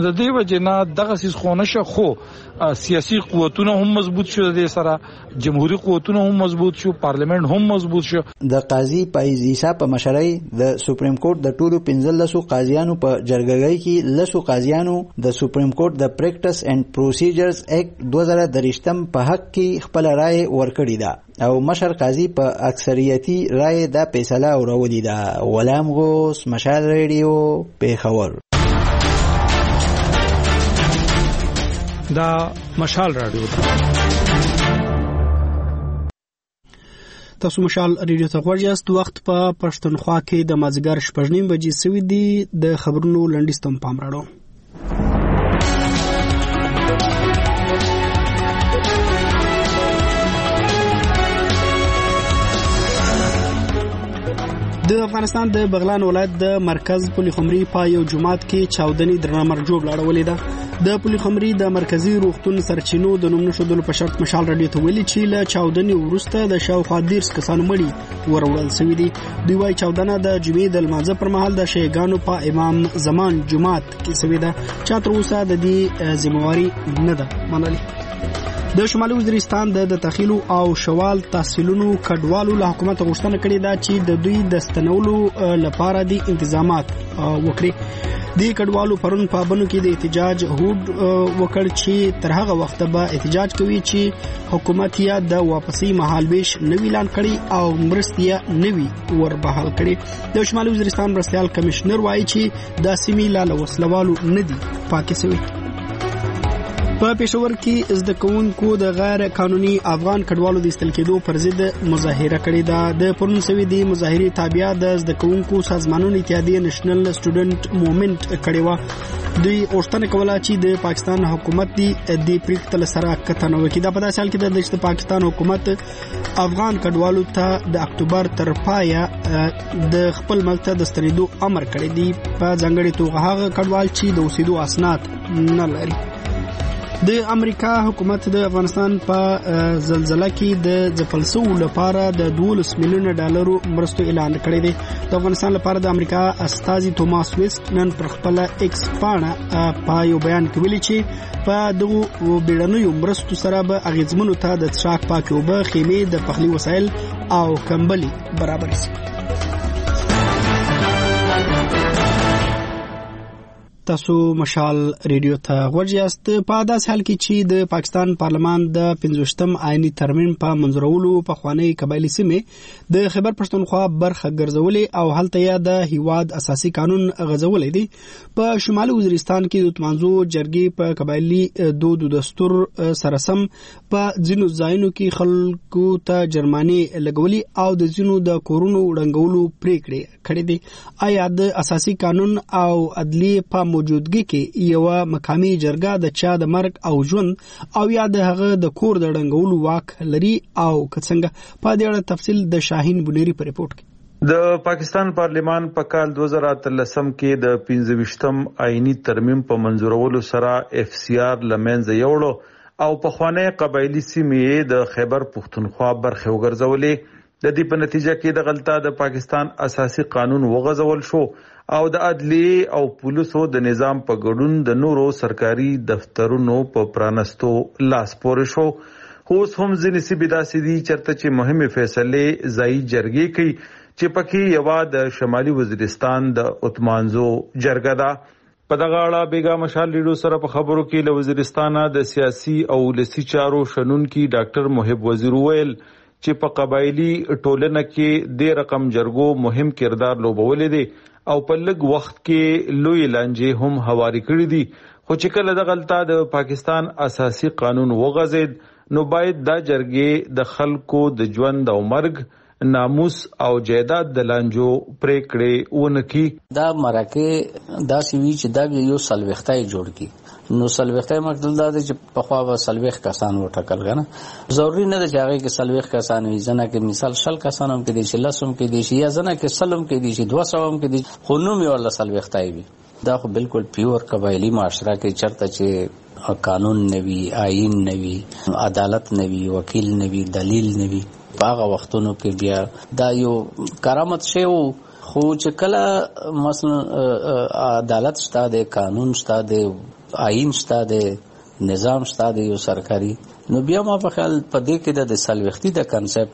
وجه نه دغه سیس خو نشه خو سیاسي قوتونه هم مضبوط شو د سره جمهوریت قوتونه هم مضبوط شو پارلیمنت هم مضبوط شو. د قاضي پایز عیسی په مشرۍ د سپریم کورټ د ټولو پنځلسو قاضیانو په جرګګۍ کې لسو قاضیانو د سپریم کورټ د پریکټس اینڈ پروسیجرز ایکټ دوه زره درشتم په حق کې خپل رائے ورکړی ده او مشر قاضي په اکثریتي رائے دا فیصله اورولې ده. غلام غوث، مشال ریډیو، پیښور. دا مشال رادیو ده. تاسو مشال ریډیو ته غوږ یاست. وخت په پښتونخوا کې د مازیګر شپږ نیم بجې سوي دي. د خبرونو لنډیز پام راړو. د افغانستان د بغلان ولایت د مرکز پل خمري په یو جماعت کې چاودنې درنه مرجوب لاړولې ده. د پل خمري د مرکزی روغتون سرچینو د نوم نشودلو په شرط مشال رادیو ته ویلي چې له چاودنې وروسته د شاوخوا دیرش کسانو مړي وروړل شوي دي. دوی وايي چاودنه د جمعې د لمانځه پر مهال د شیعاګانو په امام زمان جماعت کې شوې ده چې تر اوسه د دې ذمہواری نه ده منلې. د شمالي وزیرستان د تخیلو او شوال تحصیلونو کډوالو له حکومت غوښتنه کړې ده چې د دوی د ستنولو لپاره د انتظامات وکړي. د کډوالو پرون په بنو کې د احتجاج هوډ وکړ چې تر هغه وخت به احتجاج کوي چې حکومت یې د واپسی مهالويش نوی اعلان کړي او مرستې نوی وربحال کړي. د شمالي وزیرستان مرستيال کمشنر وایي چې د سیمې لاله وسلوالو نه دي پاکه شوی. په پېښور کې زده کوونکو د غیر قانوني افغان کډوالو د استل کېدو پر ضد مظاهره کړې ده. د پرون سوي د مظاهرې تابع د زده کوونکو سازمانونو اتحادیه نېشنل سټوډنټ موومېنټ کړې و. دوی غوښتنه کوله چې د پاکستان حکومت دی د پریکټل سره کتنه وکړي. دا په داسې حال کې د پاکستان حکومت افغان کډوالو ته د اکتوبر تر پایه د خپل ملک ته د ستنېدو امر کړی دی. په ځانګړې توګه هغه کډوال چې د اوسېدو اسناد نه لري. د امریکا حکومت د افغانستان په زلزلہ کې د ځپلسو لپاره د دولس میلیونه ډالرو مرستو اعلان کړی دی. د افغانستان لپاره د امریکا استازي توماس ویسټ نن پر خپل ایکس پاڼه په یو بیان کې ویلي چې په دغه بیړنیو مرستو سره به اغیزمنو ته د څښاک پاکې اوبه، خیمې، د پخلي وسایل او کمبلي برابر شي. تاسو مشال ریډیو ته غوږ یاست. په داسې حال کې چې د پاکستان پارلمان د پنځوشتم آئینی ترمیم په منظورولو په خوانی قبایلی سیمې د خیبر پښتونخوا برخه ګرځولې او هلته یا د هیواد اساسي قانون غځولې دي. په شمالي وزیرستان کې د تمانزو جرګې په قبایلی دود او دستور سره سم په ځینو ځایونو کې خلکو ته جرماني لګولي او د ځینو د کورونو وړاندولو پریکړې کړې دي. آیا د اساسي قانون او عدلیه په موجودګي کې یو مقامي جرګه د چا د مرګ او ژوند او یا د هغه د کور د ړنګولو واک لري او څنګه؟ په دې اړه تفصیل د شاهین بنيري په ریپورت کې. د پاکستان پارلیمان په کال دوه زره اتلسم کې د پنځويشتم آئینی ترمیم په منظورولو سره اف سی آر لمنځه یوړو او په خوانی قبایلی سیمې د خیبر پښتونخوا برخه وګرځولې. د دې په نتیجه کې د غلطه د پاکستان اساسي قانون وغځول شو او د عدلیه او پولیسو د نظام په ګډون د نورو سرکاري دفترونو په پرانستو لاس پورې شو. اوس هم ځینې سیمې داسې دي چېرته چې مهمه فیصله ځای جرګې کوي چې پکې یو د شمالي وزیرستان د اتمانزو جرګه ده. په دغه اړه بیګا مشال ریډیو سره په خبرو کې له وزیرستانه د سیاسي او ولسی چارو شنونکي ډاکټر محب وزیر ویل چې په قبایلی ټولنه کې د رقم جرګو مهم کردار لوبولې دي او په لږ وخت کې لوی لانجې هم هواري کړې دي. خو چې کله د غلطه د پاکستان اساسي قانون وغځید نو باید دا جرګې د خلکو د ژوند او مرګ، ناموس او جایداد د لانجو پریکړې ونکي. دا مرکه دا سوي چې دا یو سلوختای جوړ کی نو سلوختای مقصد دا چې په خوا به سلوخ کسان وټکل غنه ضروری نه ده چې هغه کې سلوخ کسان وي. ځنه کې مثال شل کسان هم کې دي چې لسم کې دي چې یا ځنه کې سلم کې دي چې دوه سو هم کې دي خو نو می ولا سلوختای وي. دا خو بالکل پیور قبایلی معاشره کې چرته چې قانون نوي، آئین نوي، عدالت نوي، وکیل نوي، دلیل نوي. په هغه وختونو کې بیا دا یو کرامت شی وو خو چې کله مثلا عدالت شته د قانون شته د آئین شته د نظام شته د یو سرکاري، نو بیا ما په خیال په دې کې د سلوختي د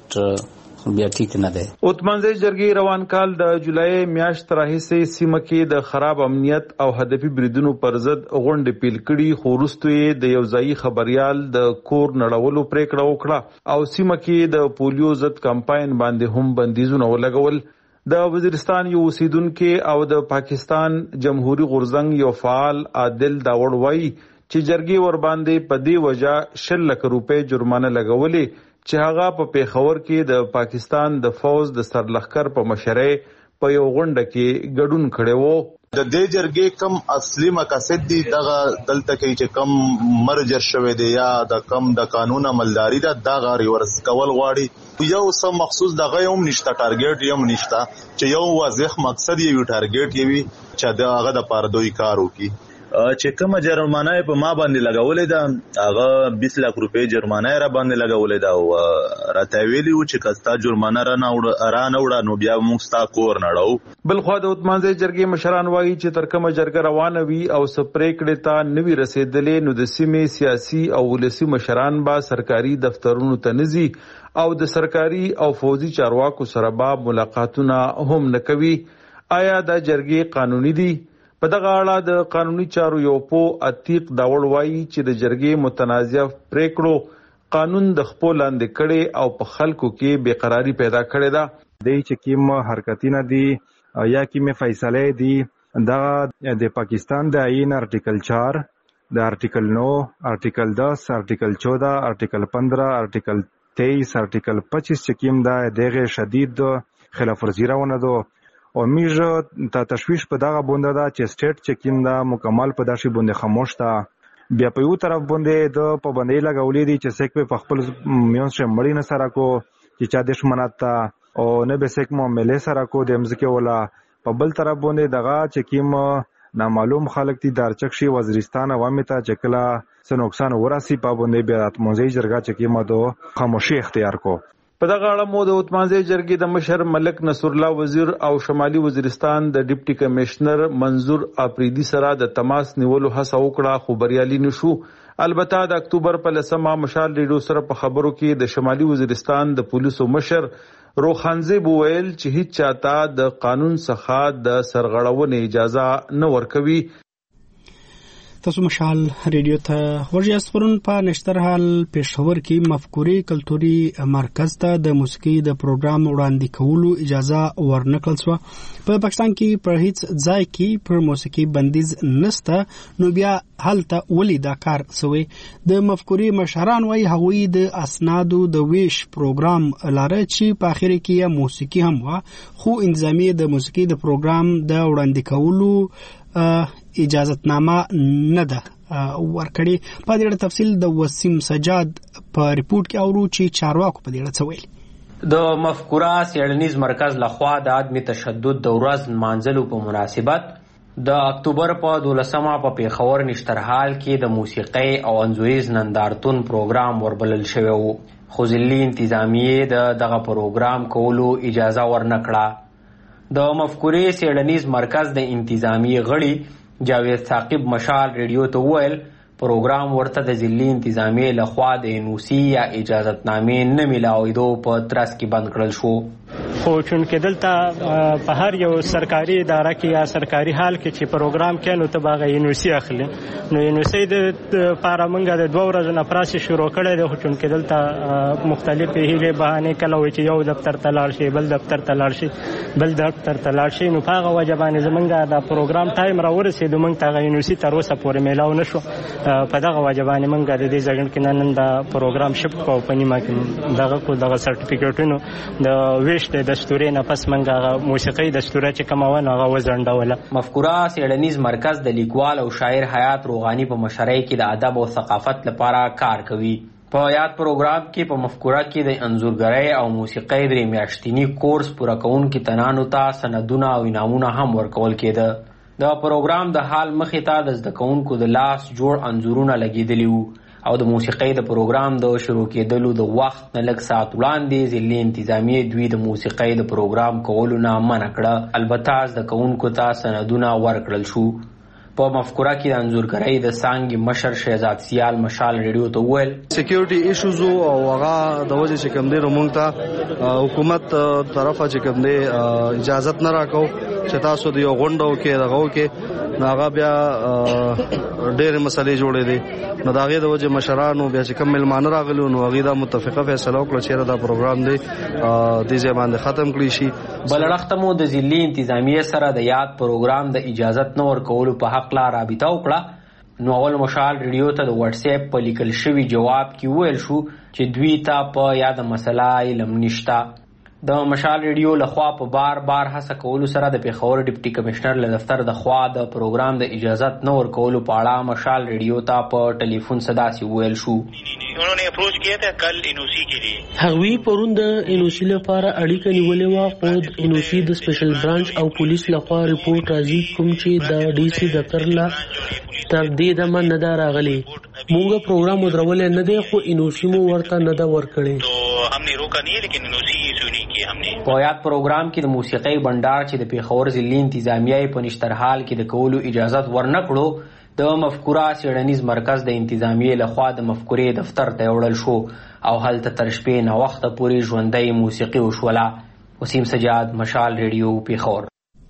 کنسپټ بیا ټیک نه دی. اوتمانځي جرګې روان کال د جولای میاشت راهیسې سیمه کې د خراب امنیت او هدفي بریدونو پر ضد غونډې پیل کړي، خو وروسته یې د یو ځایي خبریال د کور نړولو پریکړه وکړه او سیمه کې د پولیو ضد کمپاین باندې هم بندیزونه ولګول. د وزیرستان یو اوسیدونکو او د پاکستان جمهوریت غورځنګ یو فعال عادل داوړ وایي چې جرګې ور باندې په دې وجه شل لک روپۍ جرمانه لګولې چې هغه په پیښور کې د پاکستان د فوج د سرلښکر په مشرۍ په یو غونډه کې ګډون کړی وو. د دې جرګې کم اصلي مقاصد دي دغه دلته کې چې کم مرجر شوی دی یا د کم د قانون عملداري ده دغه ریورس کول غواړي، یو څه مخصوص دغه هم نشته، ټارګټ هم نشته چې یو واضح مقصد یې وي، ټارګټ یې وي چې دغه د پاره دوی کار وکړي. چې کومه جرمانه په ما باندې لګولې ده هغه بیس لک روپۍ جرمانه را باندې لګولې ده او راته ویلي و چې کستا جرمانه را نه وړه نو بیا موږ ستا کور نړو. بلخوا د اوتمانځي جرګې مشران وایي چې تر کومه جرګه روانه وي او څه پریکړې ته نه وي رسېدلې نو د سیمې سیاسي او ولسي مشران به سرکاري دفترونو ته نه ځي او د سرکاري او فوجي چارواکو سره به ملاقاتونه هم نه کوي. آیا دا جرګې قانوني دي؟ په دغه اړه د قانوني چارو یو پو عتیق داوړ وایي چې د جرګې متنازعه پریکړو قانون د خپل لاندې کړي او په خلکو کې بے قراری پیدا کړې ده. د چې کوم حرکتونه دي یا کوم فیصله دي دا د پاکستان د آئین ارټیکل چار، د ارټیکل نو، ارټیکل دس، ارټیکل چودہ، ارټیکل پندرہ، ارټیکل تیئیس، ارټیکل پچیس چې کوم دا دغه شدید خلاف ورزي روانه ده او میږه ته تشویش په دغه بونده ده چې سټیټ چې کوم دا مکمل په داسې بونده خاموش ده. بیا په یو طرف باندې د پابندۍ لګولې دي چې سیک په خپل میون شه مړی نه سره کو چې چا دښمنات تا او نه به سیک مو ملي سره کو د مزکه ولا په بل طرف باندې دغه چې کوم نامعلوم خلک دي دارچک شي وزیرستان عوامي ته چکلا څه نقصان وراسي پابندۍ بیا اتموزي جرګه چې کوم دو خاموشي اختیار کو. په دغه اړه مو د اوتمانځي جرګې د مشر ملک نصر الله وزیر او شمالي وزیرستان د ډیپټي کمشنر منظور اپریدي سره د تماس نیولو هڅه وکړه خو بریالي نشو. البته د اکتوبر په لسمه مشال ریډیو سره په خبرو کې د شمالي وزیرستان د پولیسو مشر روخانزیب ویل چې هیڅ چاته د قانون څخه د سرغړونې اجازه نه ورکوي. تاسو مشال ریډیو ته ورجاست پرون په نشتر حال پېښور کې مفکوري کلتوري مرکز ته د موسیقي د پروګرام وړاندې کولو اجازه ورنکړل شو. په پاکستان کې په هیڅ ځای کې پر موسیقي بندیز نشته نو بیا هلته ولې دا کار شوی. د مفکوري مشران وايي هغوی د اسنادو د ویش پروګرام لاره چې په اخر کې یا موسیقي هم وا خو انتظامی د موسیقي د پروګرام د وړاندې کولو اجازتنامه نه ده ورکړي. په دې اړه تفصیل د وسیم سجاد په ریپورت کې اورو چې چارواکو په دې اړه څه ویلي. د مفکوره څېړنیز مرکز لخوا د عدم تشدد د ورځ نمانځلو په مناسبت د اکتوبر په دولسمه په پیښور نشترحال کې د موسیقۍ او انځوریز نندارتون پروګرام وربلل شوی و خو ځلي انتظامیې د دغه پروګرام کولو اجازه ورنکړه. د مفکورې څېړنیز مرکز د انتظامی غړي جاوید ثاقب مشال ریډیو ته وویل پروګرام ورته د ځلي انتظامیې لخوا د انوسي یا اجازتنامې نه میلاوېدو په ترڅ کې بند کړل شو. خو چونکې دلته په هر یو سرکاري اداره کې یا سرکاري حال کې چې پروګرام کې نو ته باغه انوسي اخلي نو انوسي د لپاره موږ د دوه ورځو نه پراسې شروع کړی دی. خو چونکې دلته مختلفې هیلې بهانې کله وایي چې یو دفتر ته لاړ شي بل دفتر ته لاړ شي بل دفتر ته لاړ شي نو په هغه وجه باندې زموږ د پروګرام ټایم راورسېدو موږ ته هغه انوسي تر اوسه پورې میلاو نه شو. په دغه وجه باندې موږ د دې ځای کې نن د پروګرام شپ کوو په نیمه کې دغه کو دغه سرټیفیکټونو د ویش د دستوري نه پس منګه موسیقي دستوره چې کومونه هغه وزنډوله. مفکوره څېړنیز مرکز د لیکوال او شاعر حیات روغانی په مشرۍ کې د ادب او ثقافت لپاره کار کوي. په یاد پروګرام کې په مفکوره کې د انځورګرۍ او موسیقۍ درې میاشتني کورس پوره کوونکي تنانو ته سندونه او انعامونه هم ورکول کېده. د پروګرام د حال مخې ته د زده کوونکو د لاس جوړ انځورونه لګېدلي وو او د موسیقۍ د پروګرام د شروع کېدلو د وخت نه لږ ساعت وړاندې ضلعي انتظامیې دوی د موسیقۍ د پروګرام کولو نه منع کړه. البته زده کوونکو ته سندونه ورکړل شو. په مفکوره کې د انځورګرۍ د څانګې مشر شهزاد سیال مشال ریډیو ته وویل سکیورټي ایشوز او هغه د وجې چې کوم دی نو موږ ته حکومت طرفه چې کوم دی اجازت نه راکو چې تاسو د یو غونډو کې دغه کې هغه بیا ډېرې مسلې جوړې دي. نو د هغې د وجې مشرانو بیا چې کوم مېلمانه راغلي نو هغوی دا متفقه فیصله وکړه چې دا پروګرام دی دې ځای باندې ختم کړی شي. بل اړخ ته مو د ضلعي انتظامیې سره د یاد پروګرام د اجازت نه ورکولو په حق لا رابطه وکړه. نو اول مشال ریډیو ته د واتس اپ په لیکل شوي جواب کې ویل شو چې دوی ته په یاده مسله علم نشته. د مشال ریډیو لخوا په بار بار هڅه کولو سره د پیښور ډیپټي کمشنر له دفتر د خوا د پروګرام د اجازت نه ورکولو په اړه مشال ریډیو ته په ټلیفون صداسي ویل شو. انہوں نے اپروچ کیا تھا کل انوسی کے لیے. هغوی پرون د انوسی لپاره اړیکه نیولې وه خو د انوسی د سپیشل برانچ او پولیس لخوا ریپورټ راځي کوم چې د ډي سي دفتر له تر دې دمه نه ده راغلی. مونږ پروګرام ودرولی نه دی خو انوسی مو ورته نه ده ورکړی. تو ہم نے روکا نہیں لیکن انوسی سنی کی ہم نے. په یاد پروګرام کې د موسیقۍ بنډار چې د پیښور ضلعي انتظامیه په نشترحال کې د کولو اجازت ورنکړو د مفکوره څېړنیز مرکز د انتظامیې لخوا د مفکورې دفتر ته وړل شو او هلته تر شپې ناوخته پورې ژوندۍ موسیقي وشوله. وسیم سجاد مشال ریډیو پیښور.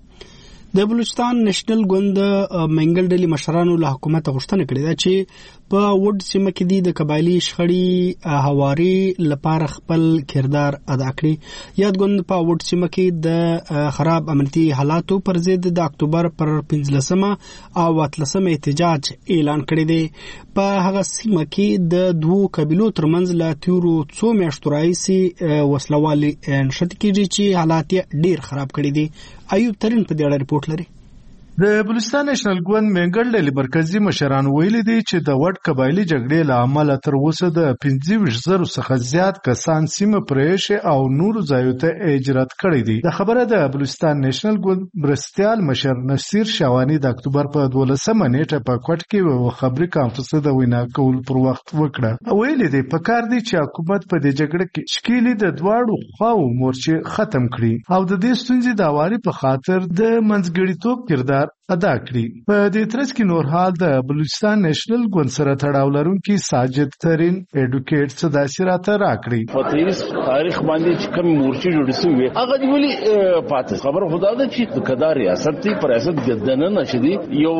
د بلوچستان نېشنل ګوند منګل ډلې مشرانو له حکومت غوښتنه کړې ده چې په وډ سیمه کې د قبایلي شخړې هواري لپاره خپل کردار ادا کړي. یاد ګوند په وډ سیمه کې د خراب امنیتي حالاتو پر ضد د اکتوبر پر پنځلسمه او اتلسمه احتجاج اعلان کړی دی. په هغه سیمه کې د دوو قبیلو ترمنځ له تیرو څو میاشتو راهیسې وسلوالي نښتې کېږي چې حالات یې ډېر خراب کړي دي. ایوب ترین په دې اړه ریپورت لري. د بلوچستان نېشنل ګوند منګل ډلې مرکزي مشران ویلي دي چې د وډ قبایلي جګړې له امله تر اوسه د پنځه ویشت زرو څخه زیات کسان سیمه پرېښې او نورو ځایو ته هجرت کړی دي. د خبره د بلوچستان نېشنل ګوند مرستیال مشر نصیر شاواني د اکتوبر په دولسمه نیټه په کوټ کې یو خبري کانفرنس د وینا کول پر وخت وکړه. ویلي دي په کار دي چې حکومت په دې جګړه کې شکیلي د دواړو خواو مورچې ختم کړي او د دې ستونزې د هواري په خاطر د منځګړیتوب کردار ادا کړي. په دې ترڅ کې نور حال د بلوچستان نېشنل ګوند سره تړاو لرونکي ساجد ترین ایډوکیټ څه داسې راته راکړي. په تاریخ تاریخ باندې چې کوم مورچې جوړې شوې هغه دی ولي پاتې خبر خدا ده چې کدا ریاست دی پر ریاست ګدنه نشدي یو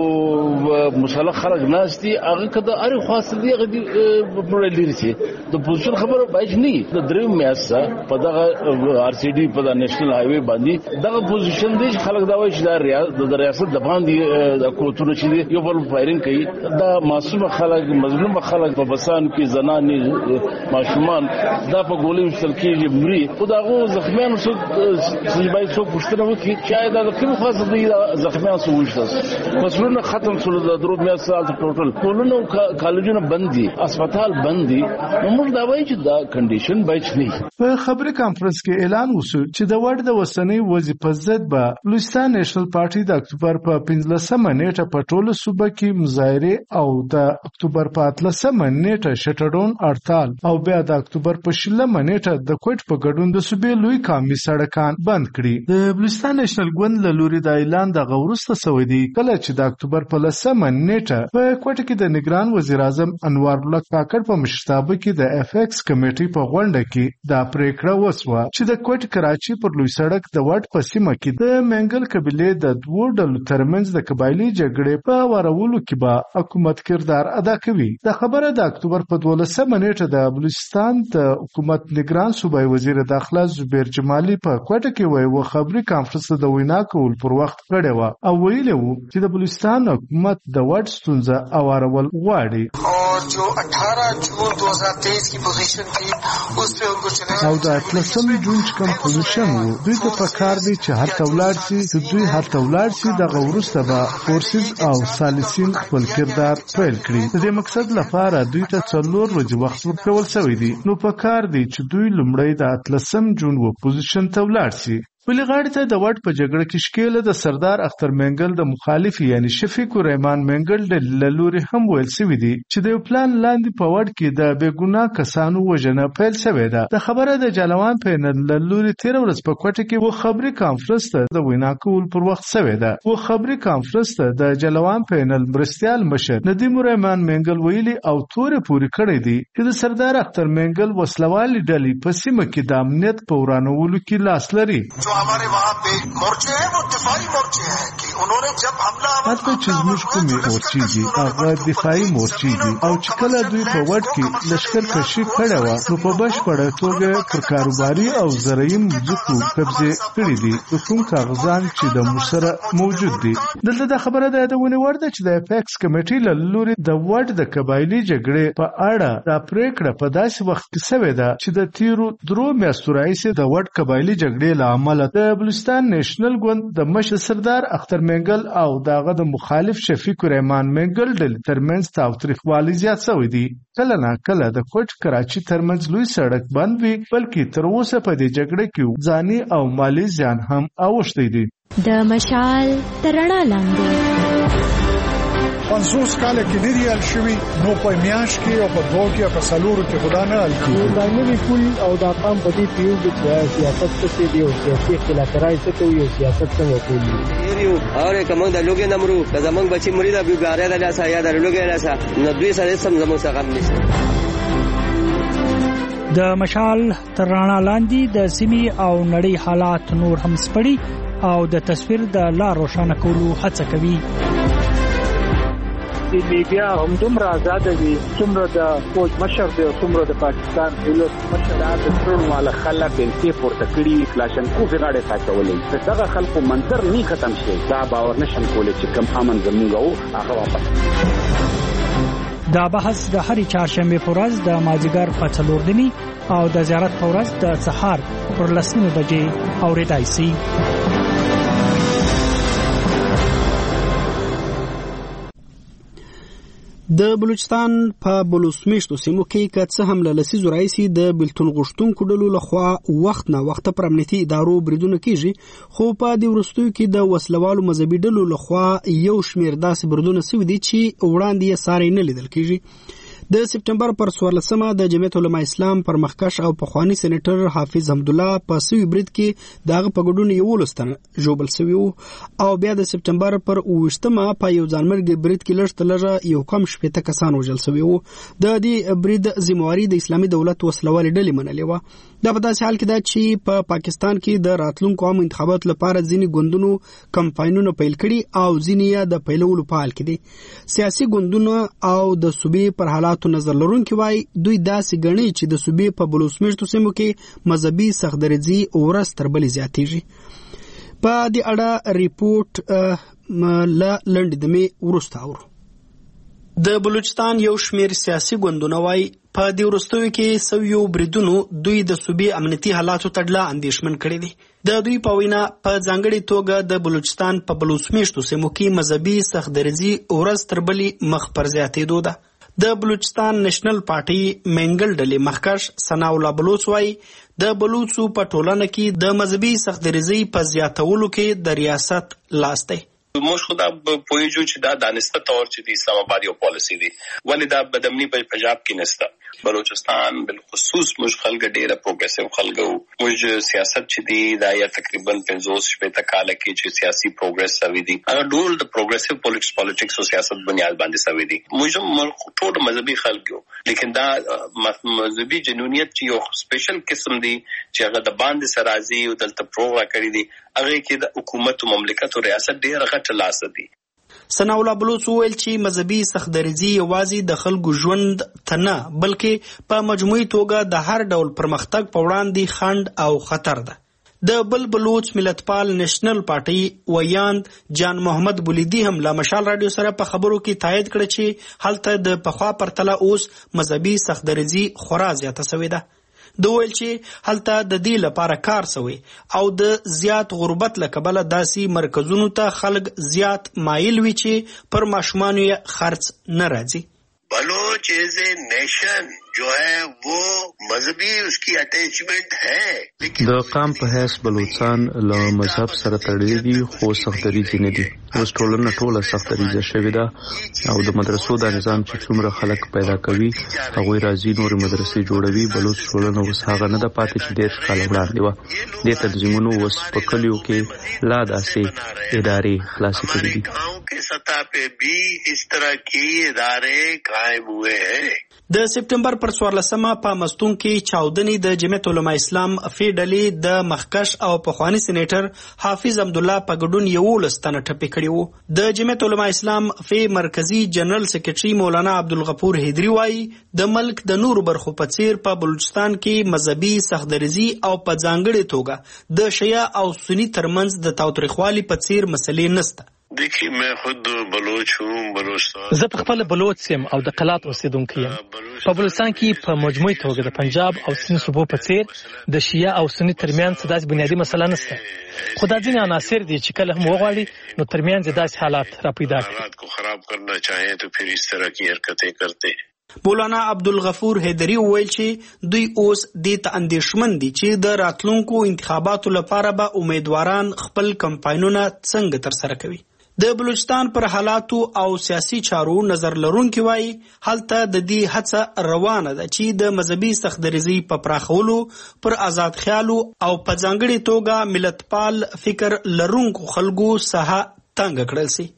مسله خلک ناشتي هغه کدا اړ خاص دی هغه دی په لري چې د پوزیشن خبره باید نه د دریم میاسه په دغه آر سی ډي په د نېشنل هایوي باندې دغه پوزیشن دی خلک دا وایي چې د ریاست د باندې د کوټونو چې یو بل فایرینګ کوي دا معصوم خلک مظلوم خلک په بسان کې زنانې ماشومان دا په ګولې وشتل کېږي مري او دا غو زخمیان څو چې باید څو پوښتنه وکړي چې دا د کوم خاصه دی زخمیان څو وشتل مسلونه ختم شول د درو بیا سال ټوټل ټولنو کالجونه بند دي هسپتال بند دي موږ دا وایي چې دا کنډیشن باید نه. په خبري کانفرنس کې اعلان وشو چې د وړ د وسنۍ وظیفه ضد به بلوچستان نېشنل پارټي د اکتوبر په پنځلسمه نیټه په ټوله صوبه کې مظاهرې او د اکتوبر په اتلسمه نیټه شټډاون هړتال او بیا د اکتوبر په شلمه نیټه د کوټ په ګډون د صوبې لوی قومي سړکان بند کړي. د بلوچستان نېشنل ګوند له لوري د اعلان د غوړسته سوی دی کله چې د اکتوبر په لسمه نیټه په کوټ کې د نگران وزیر اعظم انوار الله کاکړ په مشرتابه کې د اف ایکس کمیټې په غونډه کې دا پریکړه وسوه چې د کوټ کراچي پر لوی سړک د وډ په سیمه کې د منګل قبیلې د دوو ډلو ترمنځ د قبایلي جګړې په هوارولو کې به حکومت کردار ادا کوي. د خبره د اکتوبر په دولسمه نیټه د بلوچستان د حکومت نگران صوبایي وزیر داخله زبیر جمالي په کوټه کې یو خبري کانفرنس د وینا کول پر وخت کړی و او ویلي و چې د بلوچستان حکومت د وډ ستونزه هوارول غواړي और जो अठारह जून दो हज़ार तेईस की पोजीशन थी उस पे उनको चुनाव او د اتلسم جون چې کوم پوزیشن وو دوی ته پکار دی چې هر تولاد سي چې دوی هر تولاد سي د غورسته به فورسز او سالسین خپل کردار پیل کړي. د دې مقصد لپاره دوی ته څلور ورځې وخت ورکول شوی دی. نو پکار دی چې دوی لومړی د اتلسم جون وو پوزیشن ته ولاړ سي بلې غاړې ته د وډ په جګړه کې شکیله د سردار اختر منګل د مخالف یعنی شفیق الرحمن منګل د لوري هم ویل سوي دي چې د یو پلان لاندې په وډ کې د بېګناه کسانو وژنه پیل شوې ده. د خبره د جلوان پینل له لوري تېره ورځ په کوټه کې و خبري کانفرنس ته د وینا کول پر وخت شوې ده. و خبري کانفرنس ته د جلوان پینل مرستیال مشر ندیم الرحمن منګل ویلي او تورې پورې کړی دي چې د سردار اختر منګل وسلوالي ډلې په سیمه کې د امنیت په ورانولو کې لاس لري. हमारे वहाँ पे मोर्चे हैं वो दिफाई मोर्चे हैं कि उन्होंने जब हमला هلته چې زموږ کومې مورچې دي هغه دفاعي مورچې دي او چې کله دوی په وډ کې لښکر کشي کړې وه نو په بشپړه توګه پر کاروباري او زرعي مځکو قبضې کړي دي د کوم کاغذان چې د موږ سره موجود دي. دلته دا خبره د یادونې وړ ده چې د اپیکس کمیټې له لوري د وډ د قبایلي جګړې په اړه دا پریکړه په داسې وخت کې شوې ده چې د تیرو درو میاشتو راهیسې د وډ قبایلي جګړې له امله د بلوچستان نیشنل ګوند د مشر سردار اختر منګل او دغه د مخالف شفیق الرحمن منګل ډلې ترمنځ تاوتریخوالی زیات شوی دی. کله نا کله د کوټ کراچي ترمنځ لوی سړک بند وي بلکې تر اوسه په دې جګړه کې ځاني او مالی زیان هم اوښتی دی. د مشال تر رڼا لاندې پنځوس کاله کې نه دی حل شوي نو په میاشت کې او په دوه کې او په څلورو کې خدا نه حل کېږي. دا نوي پول او دا قام په دې پیو چې سیاست څه دی او سیاسي اختلافات څه کوي او سیاست څنګه کوي یو اور کوم د لوګي نمرو د زمنګ بچي مرید ابو ګاره د لاسه یا د لوګي لاسه نو دوی سره سم زمو څخه غم نشته. د مشال تر رڼا لاندې د سیمې او نړۍ حالات نور هم سپړي او د تصویر د لار روښانه کولو هڅه کوي. د میډیا هم دومره آزاد دي څومره د فوج مشر دی او څومره د پاکستان دولت مشر د ټول مال خلک انتي پورته کړي کلاشنکوف غاړه ساتولې دغه خلکو منظر نه ختم شي دا باور نشم کولای چې کم امن زموږ او هغه واپس. دا بحث د هرې چهارشنبه په ورځ د مازیګر په څلور دني او د زیارت په ورځ د سهار پر لسمه بجې اورېدای شي. د بلوچستان په بلوسمیشتو سیمو کې که څه هم له لسیزو راهیسې د بېلتون غوښتونکو ډلو لخوا وخت نه وخته پر امنیتي ادارو بریدونه کېږي خو په دې وروستیو کې د وسلوالو مذهبي ډلو لخوا یو شمېر داسې بریدونه سوي دي چې وړاندې یې ساری نه لیدل کېږي. د سپټمبر پر څوارلسمه د جمعیت علماء اسلام پر مخکش او پخوانی سېنیټر حافظ حمدالله په سوي برید کې دغه په ګډون یولس تنه ژوبل سوي وو او بیا د سپټمبر پر اوویشتمه په یو ځانمرګي برید کې لږ تر لږه یو کم شپېته کسان وژل سوي وو. د دې برید ذمہواري د اسلامي دولت وسلوالې ډلې منلې وه. دا په داسې حال کې ده چې په پاکستان کې د راتلونکو عام انتخاباتو لپاره ځینې ګوندونو کمپاینونه پیل کړي او ځینې یې د پیلولو په حال کې دي. سیاسي ګوندونه او د صوبې پر حالات نظر لرونکي وای دوی داسې ګڼي چې د صوبې په بلوسمیشتو سیمو کې مذهبي سختدریځي ورځ تر بلې زیاتېږي. په دې اړه ریپورت له لنډې دمې وروسته اورو. د بلوچستان یو شمېر سیاسي ګوندونه وای په دې وروستیو کې سویو بریدونو دوی د صوبې امنیتي حالاتو ته ډله اندېښمن کړي دي. د دوی په وینا په ځانګړې توګه د بلوچستان په بلوسمیشتو سیمو کې مذهبي سختدریځي ورځ تر بلې مخ پر زیاتېدو ده. د بلوچستان نېشنل پارټي منګل ډلې مخکش ثناء الله بلوچ وای د بلوچو په ټولنه کې د مذهبي سختدریځي په زیاتولو کې د ریاست لاس دی. موږ خو دا پوهیږو چې دا دانسته طور چې د اسلام آباد یو پالیسي دی ولې دا بدامني په پنجاب کې نسته. بلوچستان بالخصوص موږ خلک ډېره پروګریسیو خلک وو. موږ سیاست چې دی دا یا تقریبا پنځوس شپېته کاله کې چې سیاسي پروګرس شوی دی هغه ډول د پروګریسیو پالیټکس پالیټکس او سیاست بنیاد باندې شوی دی. موږ ټول مذهبي خلک یو لیکن دا مذهبي جنونیت چې یو سپیشل قسم دی چې هغه د باندې سرازي او دلته پروګرام کړی دی هغه کې د حکومت او مملکت او ریاست ډېر غټ لاس دی. ثناء الله بلوچ وویل چې مذهبي سختدریځي یوازې د خلکو ژوند ته نه بلکې په مجموعي توګه د هر ډول پرمختګ په وړاندې خنډ او خطر ده. د بل بلوچ ملتپال نېشنل پارټي ویاند جان محمد بولیدي هم له مشال رادیو سره په خبرو کې تایید کړ چې هلته د پخوا پرتله اوس مذهبي سختدریځي خورا زیاته شوې ده. د ویل چې هلته د دې لپاره کار شوی او د زیات غربت له کبله داسې مرکزونو ته خلک زیات مایل وي چې پر ماشومانو یې خرڅ نه راځي. بلوچ बलोच एज ए नेशन जो है वो मजहबी उसकी अटैचमेंट है د قام په حیث بلوچستان له مذهب سره تړلي دي خو سختدریځ نه دي. اوس ټولنه ټوله سختدریځ شوې ده او د مدرسو د نظام چې څومره خلک پیدا کوي هغوی راځي نور مدرسې جوړوي. بلوچ ټولنه اوس هغه نه ده پاتې چې ډېر کال وړاندې وه. دې تنظیمونو اوس په کلیو کې لا داسې ادارې خلاصې کړي دي. के सतह पे भी इस तरह की इदारे कायम हुए हैं. د سپټمبر پر څوارلسمه په مستون کې چاودنې د جمعیت علماء اسلام فی ډلې د مخکش او پخوانی سېنیټر حافظ حمدالله په ګډون یولس تنه ټپي کړي وو. د جمعیت علماء اسلام فی مرکزی جنرال سیکریټري مولانا عبدالغفور حیدری وایي د ملک د نورو برخو په څیر په بلوچستان کې مذهبي سختدریزي او په ځانګړې توګه د شیعه او سنی ترمنځ د تاوتریخوالي په څیر مسلې نشته. देखिए मैं खुद बलोच हूँ. बलोचिस्तान زه په خپل بلوچ یم او د قلات اوسیدونکی یم. په بلوچستان کې په مجموعي توګه د پنجاب او سند صوبو په څیر د شیعه او سنی ترمنځ داسې بنیادی مسله نشته. خو دا ځینې عناصر دي چې کله هم وغواړي نو ترمنځ داسې حالات راپیدا کوي. حالات کو خراب کرنا چاہیں تو پھر اس طرح کی حرکتیں کرتے ہیں. مولانا عبدالغفور حیدری وویل چې دوی اوس دې ته اندېښمن دي چې د راتلونکو انتخاباتو لپاره به امیدواران خپل کمپاینونه څنګه ترسره کوي. د بلوچستان پر حالاتو او سیاسي چارو نظر لرونکي وایي هلته د دې هڅه روانه ده چې د مذهبي سختدریزۍ په پراخولو پر آزاد خیالو او په ځانګړې توګه ملتپال فکر لرونکو خلکو ساحه تنګ کړل سي.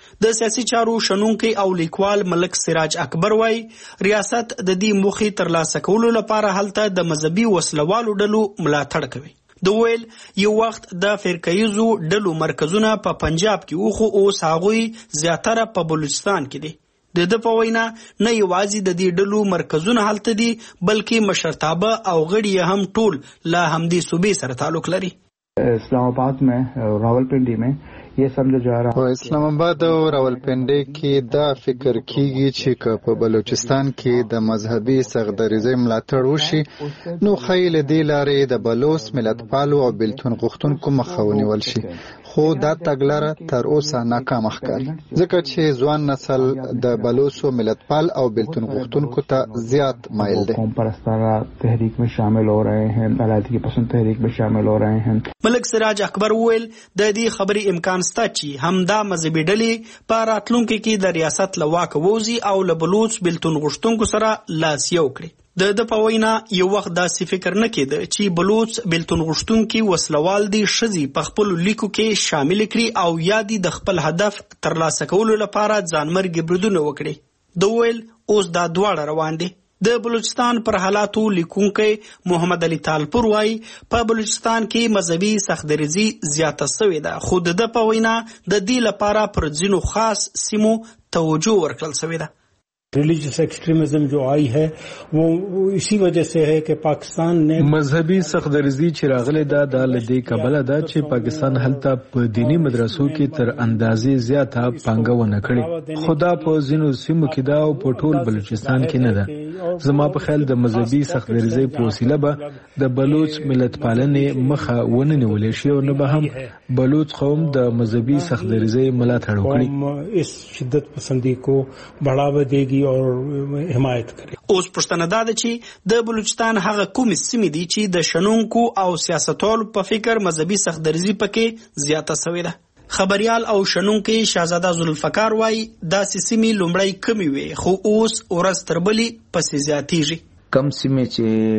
د سیاسي چارو شنونکي او لیکوال ملک سراج اکبر وایي ریاست د دې موخې ترلاسه کولو لپاره هلته د مذهبي وسلوالو ډلو ملاتړ کوي. د ویل یو وخت د فرقیزو ډلو مرکزونه په پنجاب کې وو خو اوس هغوی زیاتره په بلوچستان کې دي. د ده په وینا نه یوازې د دې ډلو مرکزونه هلته دي بلکې مشرتابه او غړي هم ټول له همدې صوبې سره تعلق لري. اسلام آباد میں راولپنڈی میں یہ سمجھا جا رہا ہے اسلام آباد او راولپنڈی کې دا فکر کیږي چې په بلوچستان کې د مذهبي سختدریزۍ ملاتړ وشي نو خیل دی لارې د بلوچ ملتپالو او بلتون غوښتونکو مخه ونیول شي. خو دا تګلاره تر اوسه ناکامه ښکاري ځکه چې ځوان نسل د بلوچ او ملتپال او بلتون غوښتونکو ته زیات مایل دی. قوم پرستانه تحریک میں شامل ہو رہے ہیں، علادگی پسند تحریک میں شامل ہو رہے ہیں. ملک سراج اکبر وویل د دې خبرې امکان شته چې همدا مذهبي ډلې په راتلونکي کې د ریاست له واکه ووځي او له بلوچ بلتون غوښتونکو سره لاس یو کړي. د ده په وینا یو وخت داسې فکر نه کېده چې بلوچ بلتون غوښتونکي وسلوال دي ښځې په خپلو لیکو کې شامل کړي او یا دي د خپل هدف ترلاسه کولو لپاره ځانمرګي بریدونه وکړي. د ویل اوس دا دواړه روان دي. د بلوچستان پر حالاتو لیکونکی محمد علي طالپور وایي په بلوچستان کې مذهبي سختدریزي زیاته شوې ده خو د ده په وینا د دې لپاره پر ځینو خاص سیمو توجه ورکړل شوې ده. ریلیجس ایکسٹریمزم جو آئی ہے وہ اسی وجہ سے ہے کہ پاکستان نے مذهبي سختدریزي چې راغلي ده دا له دې کبله ده چې پاکستان هلته په دینی مدرسو کې تر اندازې زیاته پانګونه کړې. خو دا په ځینو سیمو کې ده او په ټول بلوچستان کې نه ده. زما په خیال د مذهبي سختدریزۍ په وسیله به د بلوچ ملت پالنې مخه ونه نیولې شي او نه به هم بلوچ قوم د مذهبي سختدریزۍ ملاتړ وکړي. اس شدت پسندی کو بڑھاوا دے گی اور حمایت کوي. اوس پښتنه دا ده چې د بلوچستان هغه کومې سیمې دي چې د شنونکو او سیاستوالو په فکر مذهبي سختدریزي پکې زیاته شوې ده. خبريال او شنونکي شاهزاده ذوالفقار وایي داسې سیمې لومړی کمې وې خو اوس ورځ تر بلې پسې زیاتېږي. کم سیمې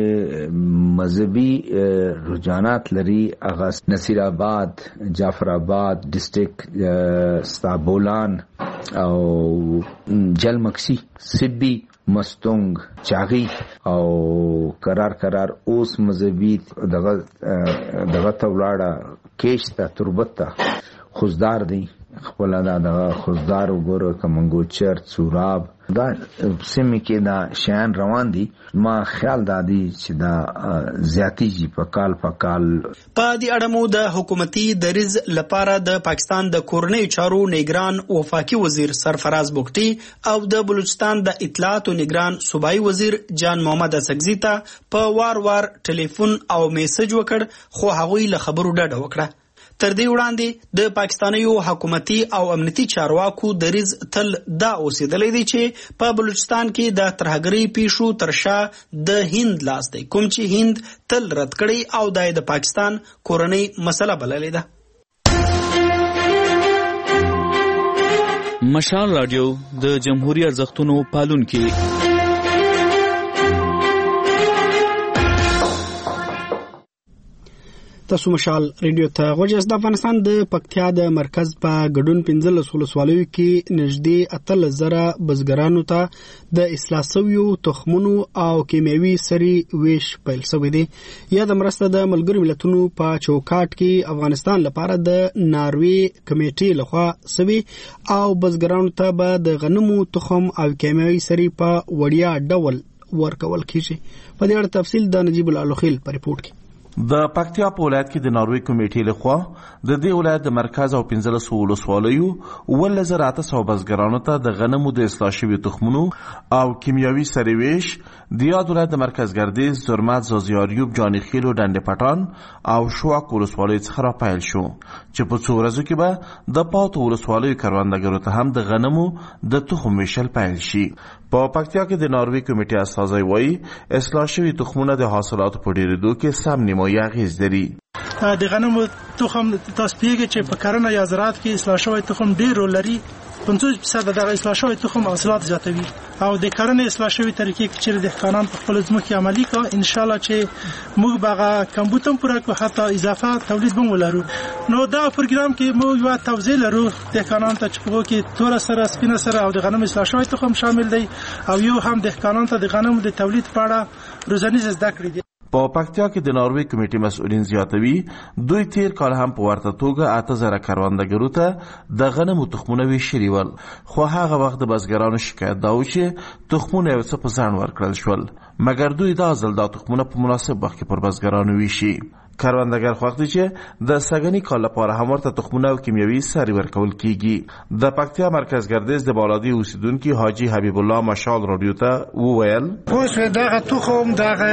چې مذهبي رجحانات لري هغه نصیر آباد، جعفر آباد ډسټریکټ، ستابولان او جلمکسی، سبی، مستونگ، چاغی او قرار قرار اوس مذهبي دغه دغه تولاړه کېشته تربته خوزدار دی خپل دا دغه خوزدار وګوره کمنګو چر سوراب دا سیمې کې دا شیان روان دي. ما خیال دادی چې دا زیاتیږي په کال په کال. په دې اړه مو د حکومتي دریز لپاره د پاکستان د کورنۍ چارو نگران وفاقي وزیر سرفراز بوګټي او د بلوچستان د اطلاعات او نگران صوبایي وزیر جان محمد اسکزي ته په وار وار ټلیفون او میسج وکړ خو هغوی له خبرو ډډه وکړه. تر دې وړاندې د پاکستانیو حکومتي او امنیتي چارواکو دریځ تل دا اوسېدلی دی چې په بلوچستان کې د ترهګرۍ پیښو تر شا د هند لاس دی، کوم چې هند تل رد کړی او دا د پاکستان کورنۍ مسله بللې ده. مشال رادیو د جمهوریت ارزښتونو پالونکي. تاسو مشال ریډیو ته غوږ د افغانستان د پکتیا د مرکز په ګډون پنځلس ولسوالیو کې نږدې اتلس زره بزګرانو ته د اصلاح شویو تخمونو او کیمیاوي سري ویش پیل شوی دی. یا د مرسته د ملګرو ملتونو په چوکاټ کې افغانستان لپاره د ناروې کمیټې لخوا شوی او بزګرانو ته به د غنمو تخم او کیمیاوي سري په وړیا ډول ورکول کیږي. په دې اړه تفصیل د نجیب العلوخیل په ریپورت کې. د پکتیا په ولایت کې د ناروې کمیټې لخوا د دې ولایت د مرکز او پنځلس ولسوالیو اوولس زره اته سوه بزګرانو ته د غنمو د اصلاح شویو تخمونو او کیمیاوي سري ویش د یاد ولایت د مرکز ګردیز، زرمت، زازیاریوب، جانیخیل او ډنډ پټان او شواک ولسوالیو څخه راپیل شو چې په څو ورځو کې به د پاتو ولسوالیو کروندګرو ته هم د غنمو د تخم ویشل پیل شي. په پکتیا کې د ناروې کمیټې استازی وایي اصلاح شوي تخمونه د حاصلاتو په ډېرېدو کې سم نیمایي اغېز لري. د غنمو تخم تاسو پیږي چې په کرنه یا زراعت کې اصلاح شوی تخم ډېر رول لري. پنځوس فیصد د اصلاح شوی تخم حاصلات زیاتوي او د کرنې اصلاح شوی طریقې چې دهقانان په خپل ځمکې عملي کوي ان شاء الله چې موږ به کمبود هم پوره کوو، حتی اضافه تولید به ولرو. نو دا پروګرام کې موږ یو توضیح لرو دهقانان ته چې په کې تور سره سپینه سره او د غنم اصلاح شوی تخم شامل دی او یو هم دهقانان ته د غنمو د تولید په اړه روزانیز زده کړې دي. په پکتیا کې د ناروې کمیټې مسؤلین زیاتوي دوی تیر کال هم په ورته توګه اته زره کروندګرو ته د غنمو تخمونه ویشلي ول، خو هغه وخت د بزګرانو شکایت دا و چې تخمونه یو څه په ځان ورکړل شول، مګر دوی دا ځل دا تخمونه په مناسب وخت کې پر بزګرانو ویشي. کروندګر خوښ دي چې د سږني کال لپاره هم ورته تخمونه او کیمیاوي سري ورکول کیږي. د پکتیا مرکز ګردیز د بالادی اوسیدونکي حاجی حبیب الله مشال رادیو ته وویل اوس دغه تخم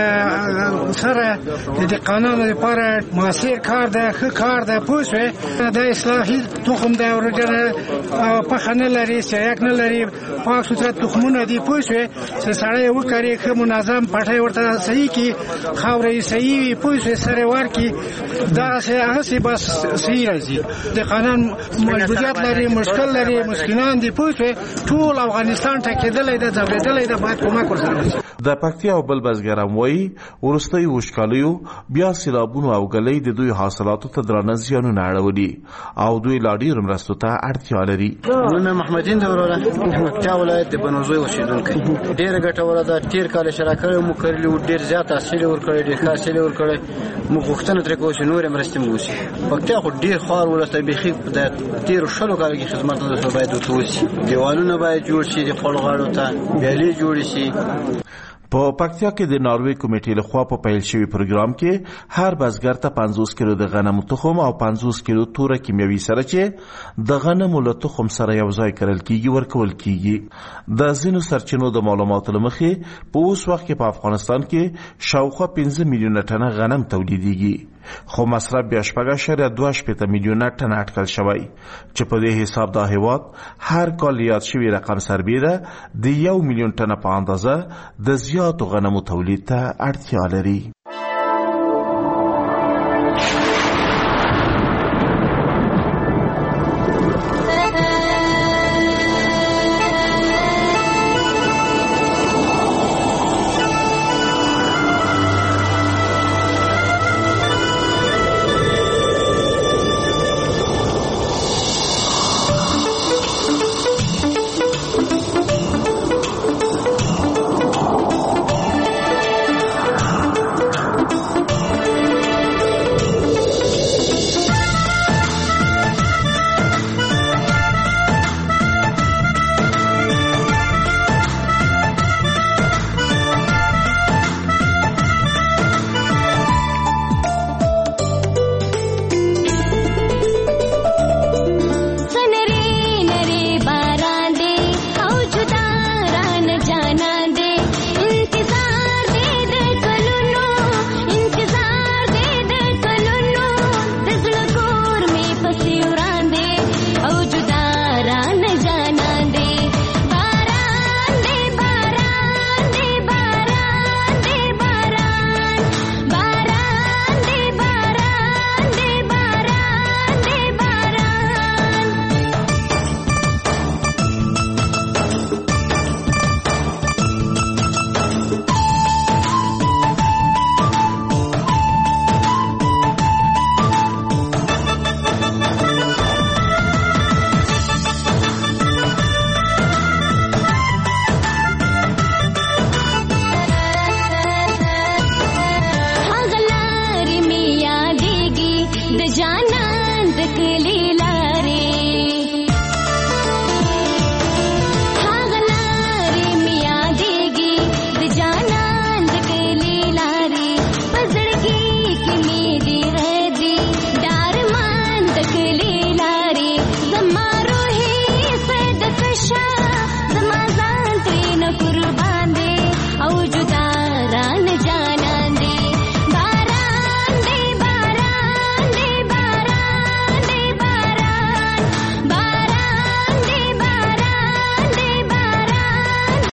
دغه سره د دهقانانو لپاره موثر کار ده، ښه کار ده. پوه د اصلاحي تخم د ورجنه پخه نه لري، سیاق نه لري، پاک سوتره تخمونه دي. پوه چې سړی وکړي ښه منظم پټه ورته صحیح کی خاورې صحیح وي، پوه سره ور دا سه هغه سي بس صحیح راځي. د قانون مجبوریت لري، مشکل لري، مسکینان دي. پوه ټول افغانستان ته کېدلې ده، ځبېدلې ده، باید کومک ورسره. د پکتیا او بل بزګران وایي ورستۍ وشکالیو بیا سیلابونو او ګلۍ د دوی حاصلاتو ته درانه زیانونه اړولي او دوی لا ډېرو مرستو ته اړتیا لري. نوم محمدین دی وروره، پکتیا ولایت د بنوزوی اوسېدونکی. ډېره ګټوره ده، تېر کال شراکت مو کړلي وو، ډېر زیات حاصل ورکړی، ډېر ښه حاصل ورکړی. موږ غوښتنه ترې کوو چې نورې مرستې مو وشي. پکتیا خو ډېر خوار ولس دی، بیخي د تېرو شلو کالو کې خدمت نه باید ورته وشي. دیوالونه باید جوړ شي، د خړو غاړو ته بیالې جوړې شي. په پکتیا کې د ناروې کمیټې لخوا په پیل شوي پروګرام کې هر بزګر ته پنځوس کیلو د غنمو تخم او پنځوس کیلو توره کیمیاوي سره چې د غنمو له تخم سره یو ځای کرل کیږي ورکول کیږي. د ځینو سرچینو د معلوماتو له مخې په اوس وخت کې په افغانستان کې شاوخوا پنځه میلیونه ټنه غنم تولیدېږي، خو مصرف بیا شپږ اعشاریه دوه شپېته میلیونه ټنه اټکل شوی چې په دې حساب دا هیواد هر کال یاد شوي رقم سربیره د یو میلیون ټنه په اندازه د زیاتو غنمو تولید ته اړتیا لري.